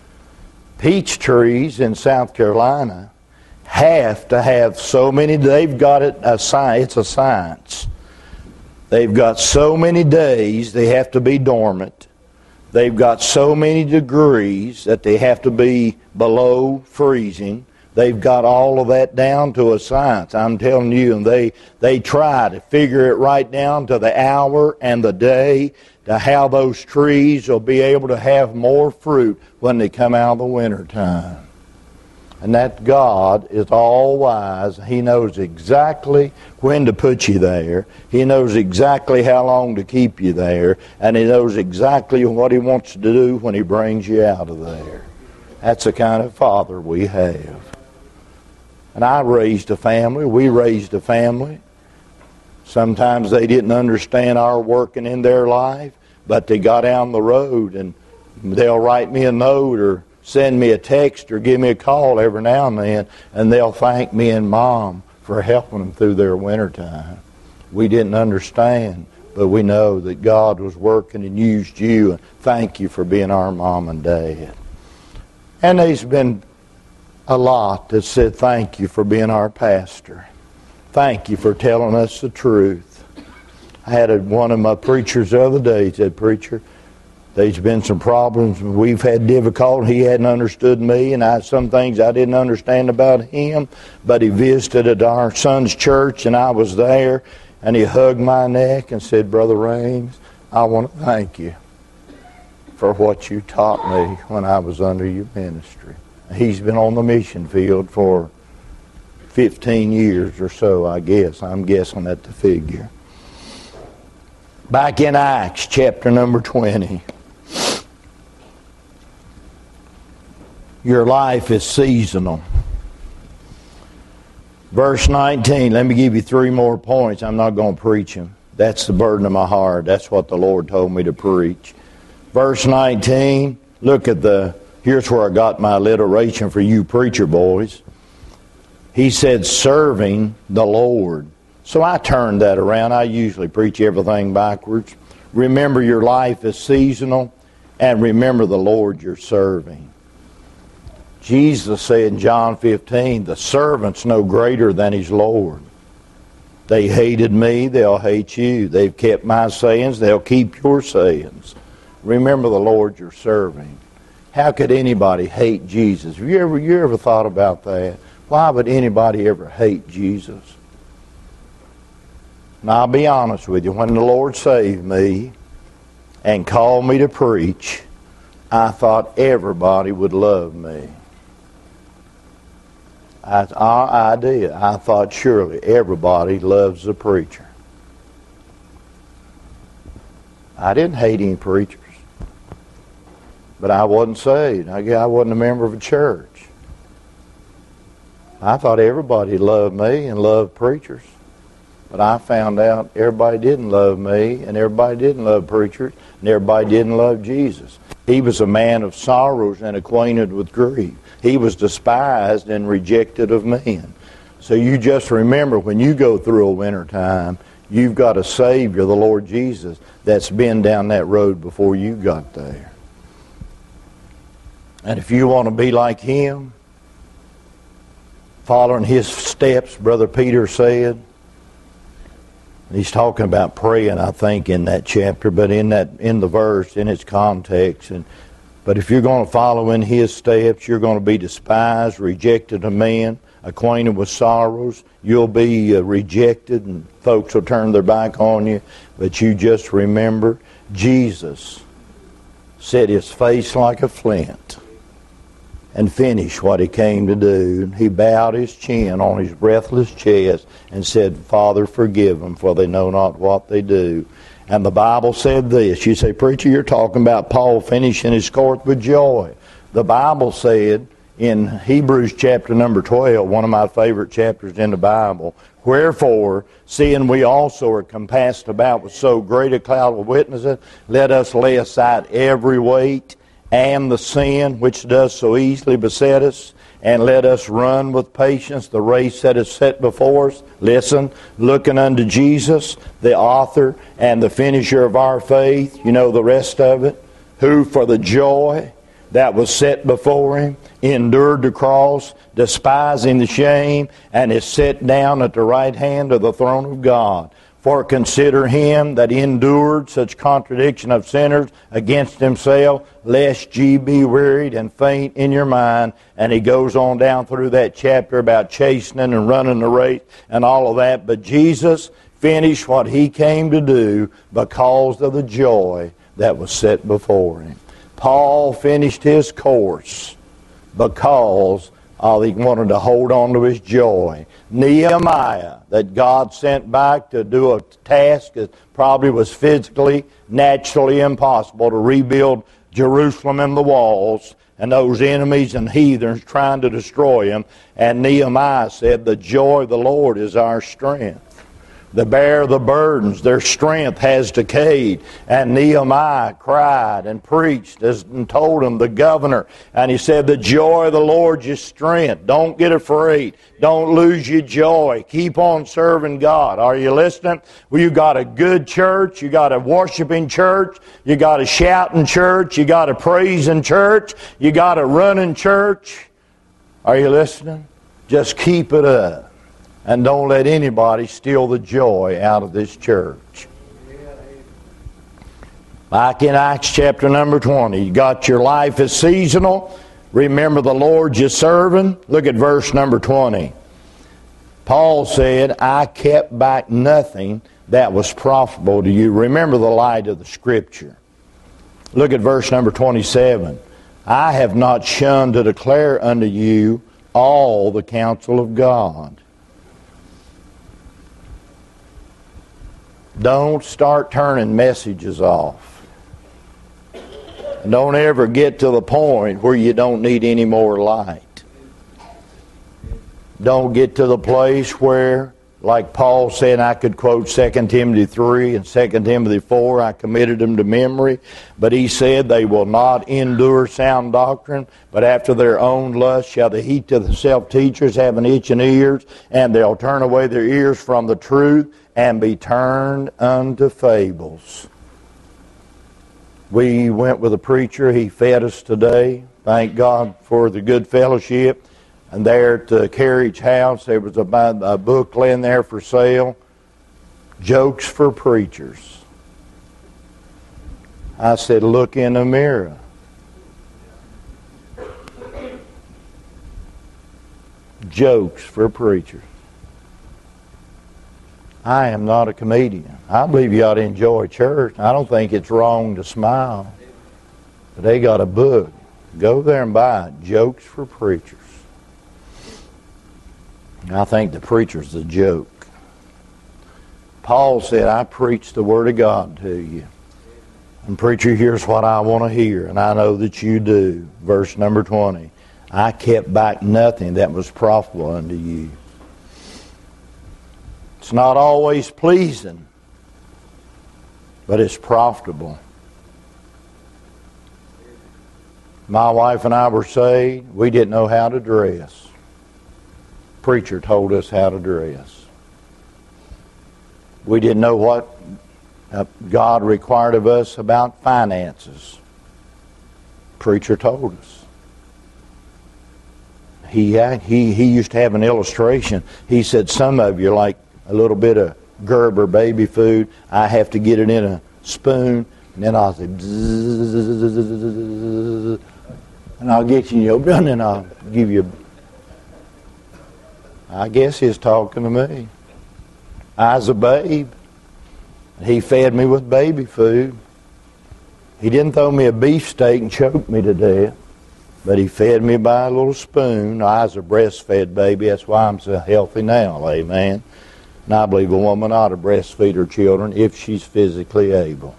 Peach trees in South Carolina have to have so many, they've got it, it's a science. They've got so many days they have to be dormant. They've got so many degrees that they have to be below freezing. They've got all of that down to a science, I'm telling you, and they try to figure it right down to the hour and the day to how those trees will be able to have more fruit when they come out of the wintertime. And that God is all wise. He knows exactly when to put you there. He knows exactly how long to keep you there. And He knows exactly what He wants to do when He brings you out of there. That's the kind of Father we have. And I raised a family. We raised a family. Sometimes they didn't understand our working in their life, but they got down the road and they'll write me a note or send me a text or give me a call every now and they'll thank me and Mom for helping them through their wintertime. We didn't understand, but we know that God was working and used you, and thank you for being our Mom and Dad. And there's been a lot that said thank you for being our pastor. Thank you for telling us the truth. I had one of my preachers the other day said, "Preacher, there's been some problems. We've had difficulty. He hadn't understood me, and some things I didn't understand about him. But he visited at our son's church, and I was there, and he hugged my neck and said, 'Brother Raines, I want to thank you for what you taught me when I was under your ministry.'" He's been on the mission field for 15 years or so, I guess. I'm guessing at the figure. Back in Acts chapter number 20. Your life is seasonal. Verse 19, let me give you 3 more points. I'm not going to preach them. That's the burden of my heart. That's what the Lord told me to preach. Verse 19, look at here's where I got my alliteration for you preacher boys. He said, serving the Lord. So I turned that around. I usually preach everything backwards. Remember your life is seasonal, and remember the Lord you're serving. Jesus said in John 15, the servant's no greater than his Lord. They hated me, they'll hate you. They've kept my sayings, they'll keep your sayings. Remember the Lord you're serving. How could anybody hate Jesus? Have you ever thought about that? Why would anybody ever hate Jesus? Now, I'll be honest with you. When the Lord saved me and called me to preach, I thought everybody would love me. I did. I thought surely everybody loves the preacher. I didn't hate any preachers. But I wasn't saved. I wasn't a member of a church. I thought everybody loved me and loved preachers. But I found out everybody didn't love me, and everybody didn't love preachers, and everybody didn't love Jesus. He was a man of sorrows and acquainted with grief. He was despised and rejected of men. So you just remember, when you go through a winter time, you've got a Savior, the Lord Jesus, that's been down that road before you got there. And if you want to be like Him, following His steps, Brother Peter said, he's talking about praying, I think, in that chapter, but in the verse, in its context. But if you're going to follow in His steps, you're going to be despised, rejected of men, acquainted with sorrows. You'll be rejected, and folks will turn their back on you. But you just remember, Jesus set His face like a flint and finished what He came to do. He bowed His chin on His breathless chest and said, Father, forgive them, for they know not what they do. And the Bible said this. You say, preacher, you're talking about Paul finishing his course with joy. The Bible said in Hebrews chapter number 12, one of my favorite chapters in the Bible, wherefore, seeing we also are compassed about with so great a cloud of witnesses, let us lay aside every weight and the sin which does so easily beset us, and let us run with patience the race that is set before us. Listen, looking unto Jesus, the author and the finisher of our faith. You know the rest of it. Who for the joy that was set before Him endured the cross, despising the shame, and is set down at the right hand of the throne of God. For consider Him that endured such contradiction of sinners against Himself, lest ye be wearied and faint in your mind. And he goes on down through that chapter about chastening and running the race and all of that. But Jesus finished what He came to do because of the joy that was set before Him. Paul finished his course because he wanted to hold on to his joy. Nehemiah, that God sent back to do a task that probably was physically, naturally impossible, to rebuild Jerusalem and the walls, and those enemies and heathens trying to destroy him. And Nehemiah said, the joy of the Lord is our strength. They bear the burdens, their strength has decayed. And Nehemiah cried and preached and told him, the governor, and he said, the joy of the Lord is your strength. Don't get afraid. Don't lose your joy. Keep on serving God. Are you listening? Well, you got a good church. You got a worshiping church. You got a shouting church. You got a praising church. You got a running church. Are you listening? Just keep it up. And don't let anybody steal the joy out of this church. Like in Acts chapter number 20, you got your life is seasonal. Remember the Lord you're serving. Look at verse number 20. Paul said, I kept back nothing that was profitable to you. Remember the light of the Scripture. Look at verse number 27. I have not shunned to declare unto you all the counsel of God. Don't start turning messages off. Don't ever get to the point where you don't need any more light. Don't get to the place where, like Paul said, I could quote 2 Timothy 3 and 2 Timothy 4, I committed them to memory. But he said, they will not endure sound doctrine, but after their own lust shall they heap to the self-teachers, having itching ears, and they'll turn away their ears from the truth, and be turned unto fables. We went with a preacher. He fed us today. Thank God for the good fellowship. And there at the Carriage House, there was a book laying there for sale, Jokes for Preachers. I said, look in the mirror. Jokes for Preachers. I am not a comedian. I believe you ought to enjoy church. I don't think it's wrong to smile. But they got a book. Go there and buy it. Jokes for Preachers. I think the preacher's a joke. Paul said, I preach the Word of God to you. And preacher, here's what I want to hear, and I know that you do. Verse number 20. I kept back nothing that was profitable unto you. It's not always pleasing, but it's profitable. My wife and I were saved. We didn't know how to dress. Preacher told us how to dress. We didn't know what God required of us about finances. Preacher told us. He used to have an illustration. He said, some of you like a little bit of Gerber baby food. I have to get it in a spoon, and then I'll say, bzzz, and I'll get you, and then I'll give you. I guess he's talking to me. I was a babe. He fed me with baby food. He didn't throw me a beefsteak and choke me to death, but he fed me by a little spoon. I was a breastfed baby. That's why I'm so healthy now, amen. And I believe a woman ought to breastfeed her children if she's physically able.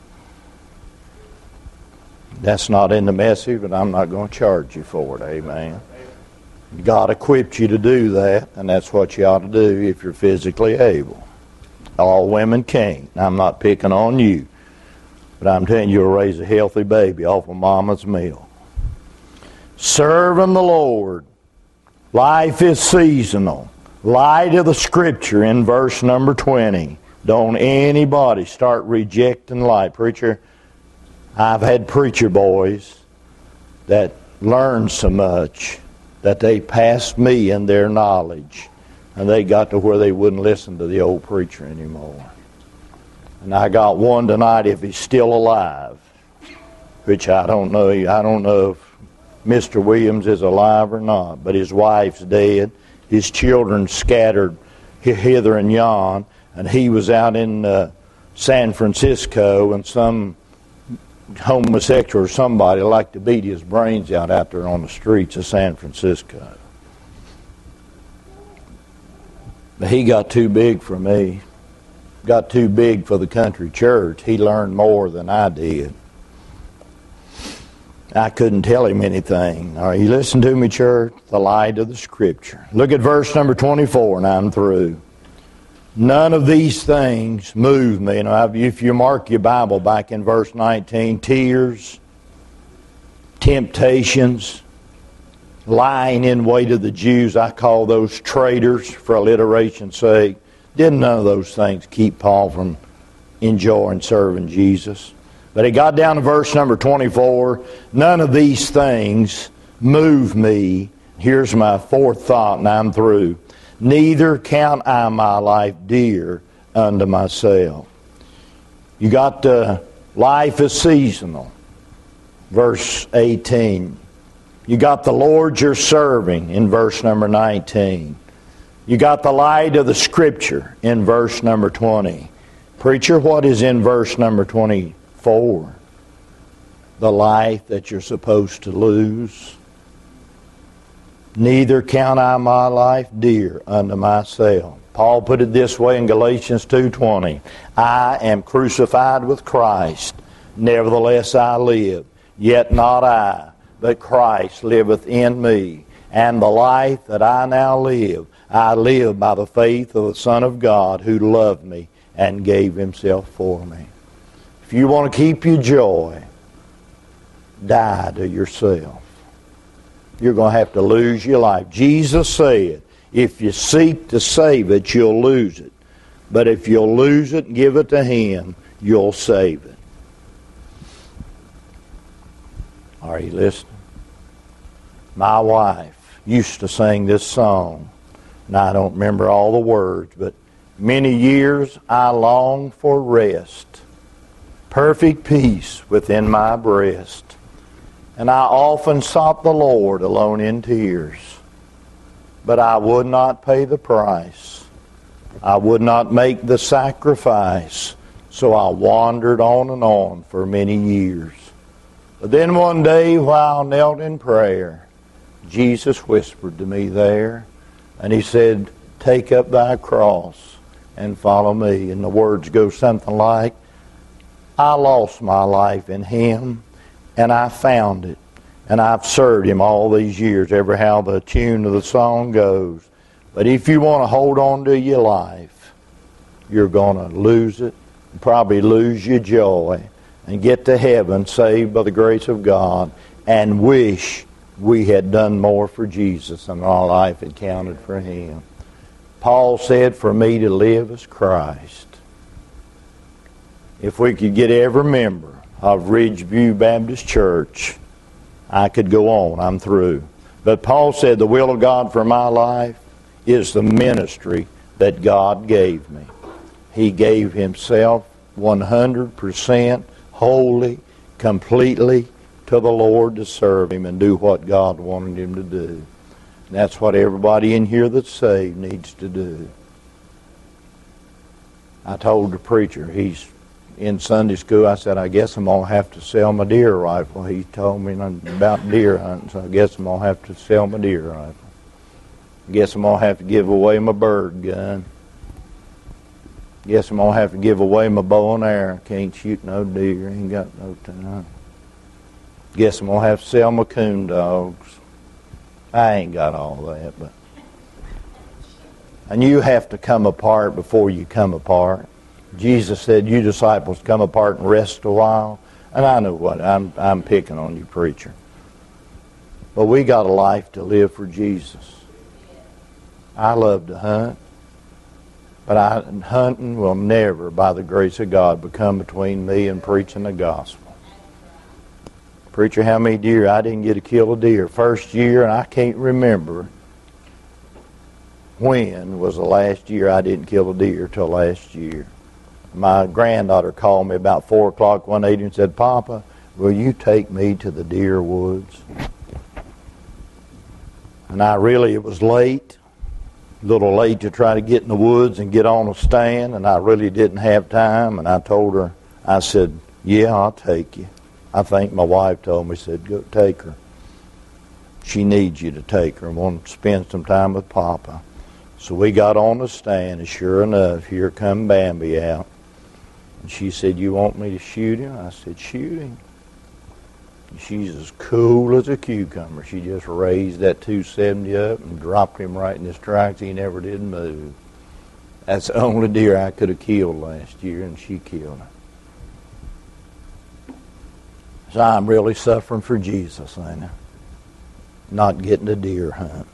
That's not in the message, but I'm not going to charge you for it, amen. God equipped you to do that, and that's what you ought to do if you're physically able. All women can't. I'm not picking on you, but I'm telling you, you'll raise a healthy baby off of mama's milk. Serving the Lord. Life is seasonal. Light of the Scripture in verse number 20. Don't anybody start rejecting light. Preacher, I've had preacher boys that learned so much that they passed me in their knowledge, and they got to where they wouldn't listen to the old preacher anymore. And I got one tonight, if he's still alive, which I don't know. I don't know if Mr. Williams is alive or not, but his wife's dead. His children scattered hither and yon, and he was out in San Francisco, and some homosexual or somebody liked to beat his brains out there on the streets of San Francisco. But he got too big for me. Got too big for the country church. He learned more than I did. I couldn't tell him anything. All right, you listen to me, church? The light of the Scripture. Look at verse number 24, and I'm through. None of these things move me. And if you mark your Bible back in verse 19, tears, temptations, lying in wait of the Jews, I call those traitors for alliteration's sake. Didn't none of those things keep Paul from enjoying serving Jesus? But he got down to verse number 24. None of these things move me. Here's my fourth thought, and I'm through. Neither count I my life dear unto myself. You got life is seasonal. Verse 18. You got the Lord you're serving in verse number 19. You got the light of the Scripture in verse number 20. Preacher, what is in verse number 24? The life that you're supposed to lose. Neither count I my life dear unto myself. Paul put it this way in Galatians 2:20. I am crucified with Christ. Nevertheless I live. Yet not I, but Christ liveth in me. And the life that I now live, I live by the faith of the Son of God who loved me and gave himself for me. If you want to keep your joy, die to yourself. You're going to have to lose your life. Jesus said, if you seek to save it, you'll lose it. But if you'll lose it and give it to Him, you'll save it. Are you listening? My wife used to sing this song, and I don't remember all the words, but many years I longed for rest, perfect peace within my breast. And I often sought the Lord alone in tears, but I would not pay the price. I would not make the sacrifice, so I wandered on and on for many years. But then one day while knelt in prayer, Jesus whispered to me there, and He said, take up thy cross and follow me. And the words go something like, I lost my life in Him, and I found it, and I've served Him all these years, ever how the tune of the song goes. But if you want to hold on to your life, you're going to lose it, probably lose your joy, and get to heaven saved by the grace of God and wish we had done more for Jesus and our life had counted for Him. Paul said, for me to live is Christ. If we could get every member of Ridgeview Baptist Church, I could go on. I'm through. But Paul said the will of God for my life is the ministry that God gave me. He gave Himself 100% wholly, completely to the Lord to serve Him and do what God wanted Him to do. And that's what everybody in here that's saved needs to do. I told the preacher, he's in Sunday school, I said, I guess I'm going to have to sell my deer rifle. He told me about deer hunting, so I guess I'm going to have to sell my deer rifle. I guess I'm going to have to give away my bird gun. Guess I'm going to have to give away my bow and arrow. Can't shoot no deer. Ain't got no time. Guess I'm going to have to sell my coon dogs. I ain't got all that, but... And you have to come apart before you come apart. Jesus said, you disciples come apart and rest a while. And I know what, I'm picking on you, preacher. But we got a life to live for Jesus. I love to hunt. But hunting will never, by the grace of God, become between me and preaching the gospel. Preacher, how many deer? I didn't get to kill a deer. First year, and I can't remember when was the last year I didn't kill a deer till last year. My granddaughter called me about 4 o'clock one evening and said, Papa, will you take me to the deer woods? And it was late. A little late to try to get in the woods and get on a stand, and I really didn't have time. And I told her, I said, yeah, I'll take you. I think my wife told me, said, go take her. She needs you to take her and want to spend some time with Papa. So we got on the stand, and sure enough, here come Bambi out. And she said, you want me to shoot him? I said, shoot him. She's as cool as a cucumber. She just raised that 270 up and dropped him right in his tracks. He never did move. That's the only deer I could have killed last year, and she killed him. So I'm really suffering for Jesus, ain't I? Not getting to deer hunt.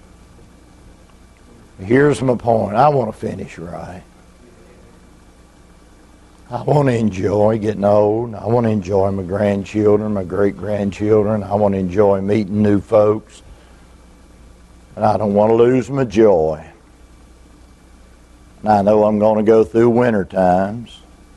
Here's my point. I want to finish right. I want to enjoy getting old. I want to enjoy my grandchildren, my great-grandchildren. I want to enjoy meeting new folks. And I don't want to lose my joy. And I know I'm going to go through winter times.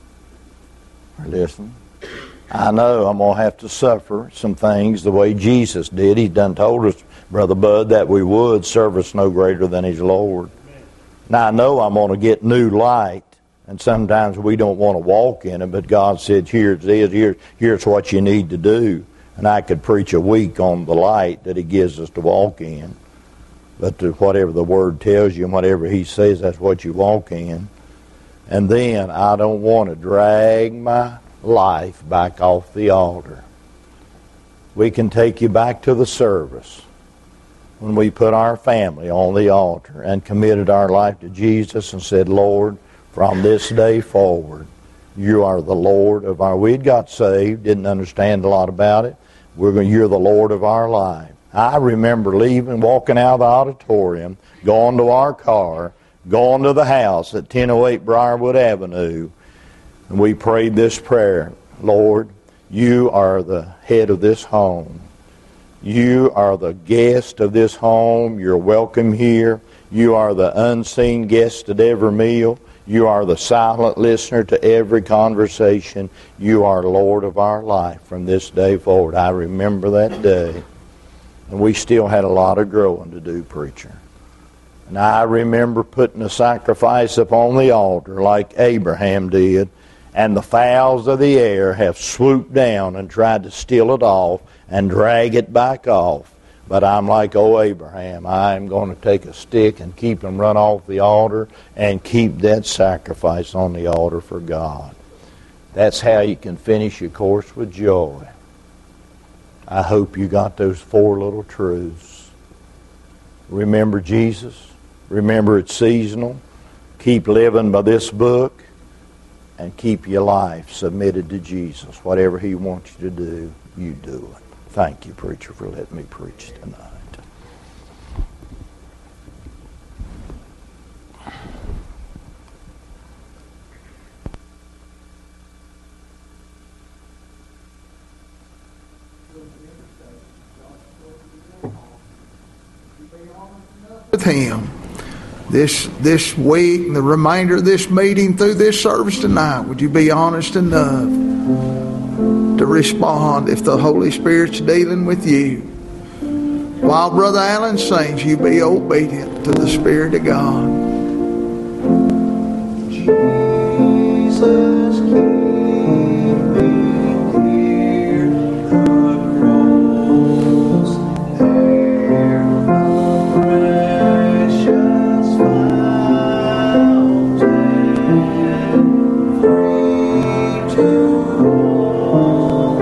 Listen, I know I'm going to have to suffer some things the way Jesus did. He done told us, Brother Bud, that we would service no greater than His Lord. Now I know I'm going to get new light. And sometimes we don't want to walk in it, but God said, here's what you need to do. And I could preach a week on the light that He gives us to walk in. But whatever the Word tells you and whatever He says, that's what you walk in. And then I don't want to drag my life back off the altar. We can take you back to the service when we put our family on the altar and committed our life to Jesus and said, Lord, from this day forward, you are the Lord of our... We'd got saved, didn't understand a lot about it. You're the Lord of our life. I remember leaving, walking out of the auditorium, going to our car, going to the house at 1008 Briarwood Avenue, and we prayed this prayer. Lord, you are the head of this home. You are the guest of this home. You're welcome here. You are the unseen guest at every meal. You are the silent listener to every conversation. You are Lord of our life from this day forward. I remember that day. And we still had a lot of growing to do, preacher. And I remember putting a sacrifice upon the altar like Abraham did, and the fowls of the air have swooped down and tried to steal it off and drag it back off. But I'm like, oh, Abraham, I'm going to take a stick and keep them run off the altar and keep that sacrifice on the altar for God. That's how you can finish your course with joy. I hope you got those 4 little truths. Remember Jesus. Remember it's seasonal. keep living by this book, and keep your life submitted to Jesus. Whatever He wants you to do, you do it. Thank you, preacher, for letting me preach tonight. With Him this week and the remainder of this meeting through this service tonight, would you be honest enough to respond if the Holy Spirit's dealing with you? While Brother Allen sings, you be obedient to the Spirit of God. Jesus, keep me near the cross, there the precious fountain, free to all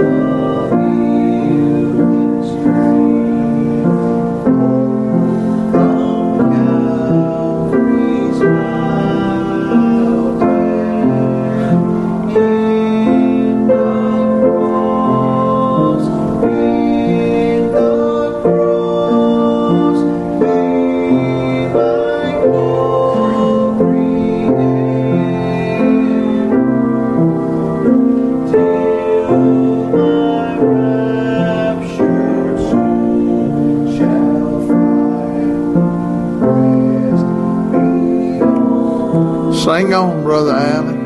healing stream, from Calvary's mountain, in the cross, be my glory till my raptured soul shall find rest beyond. Sing on, Brother Allen.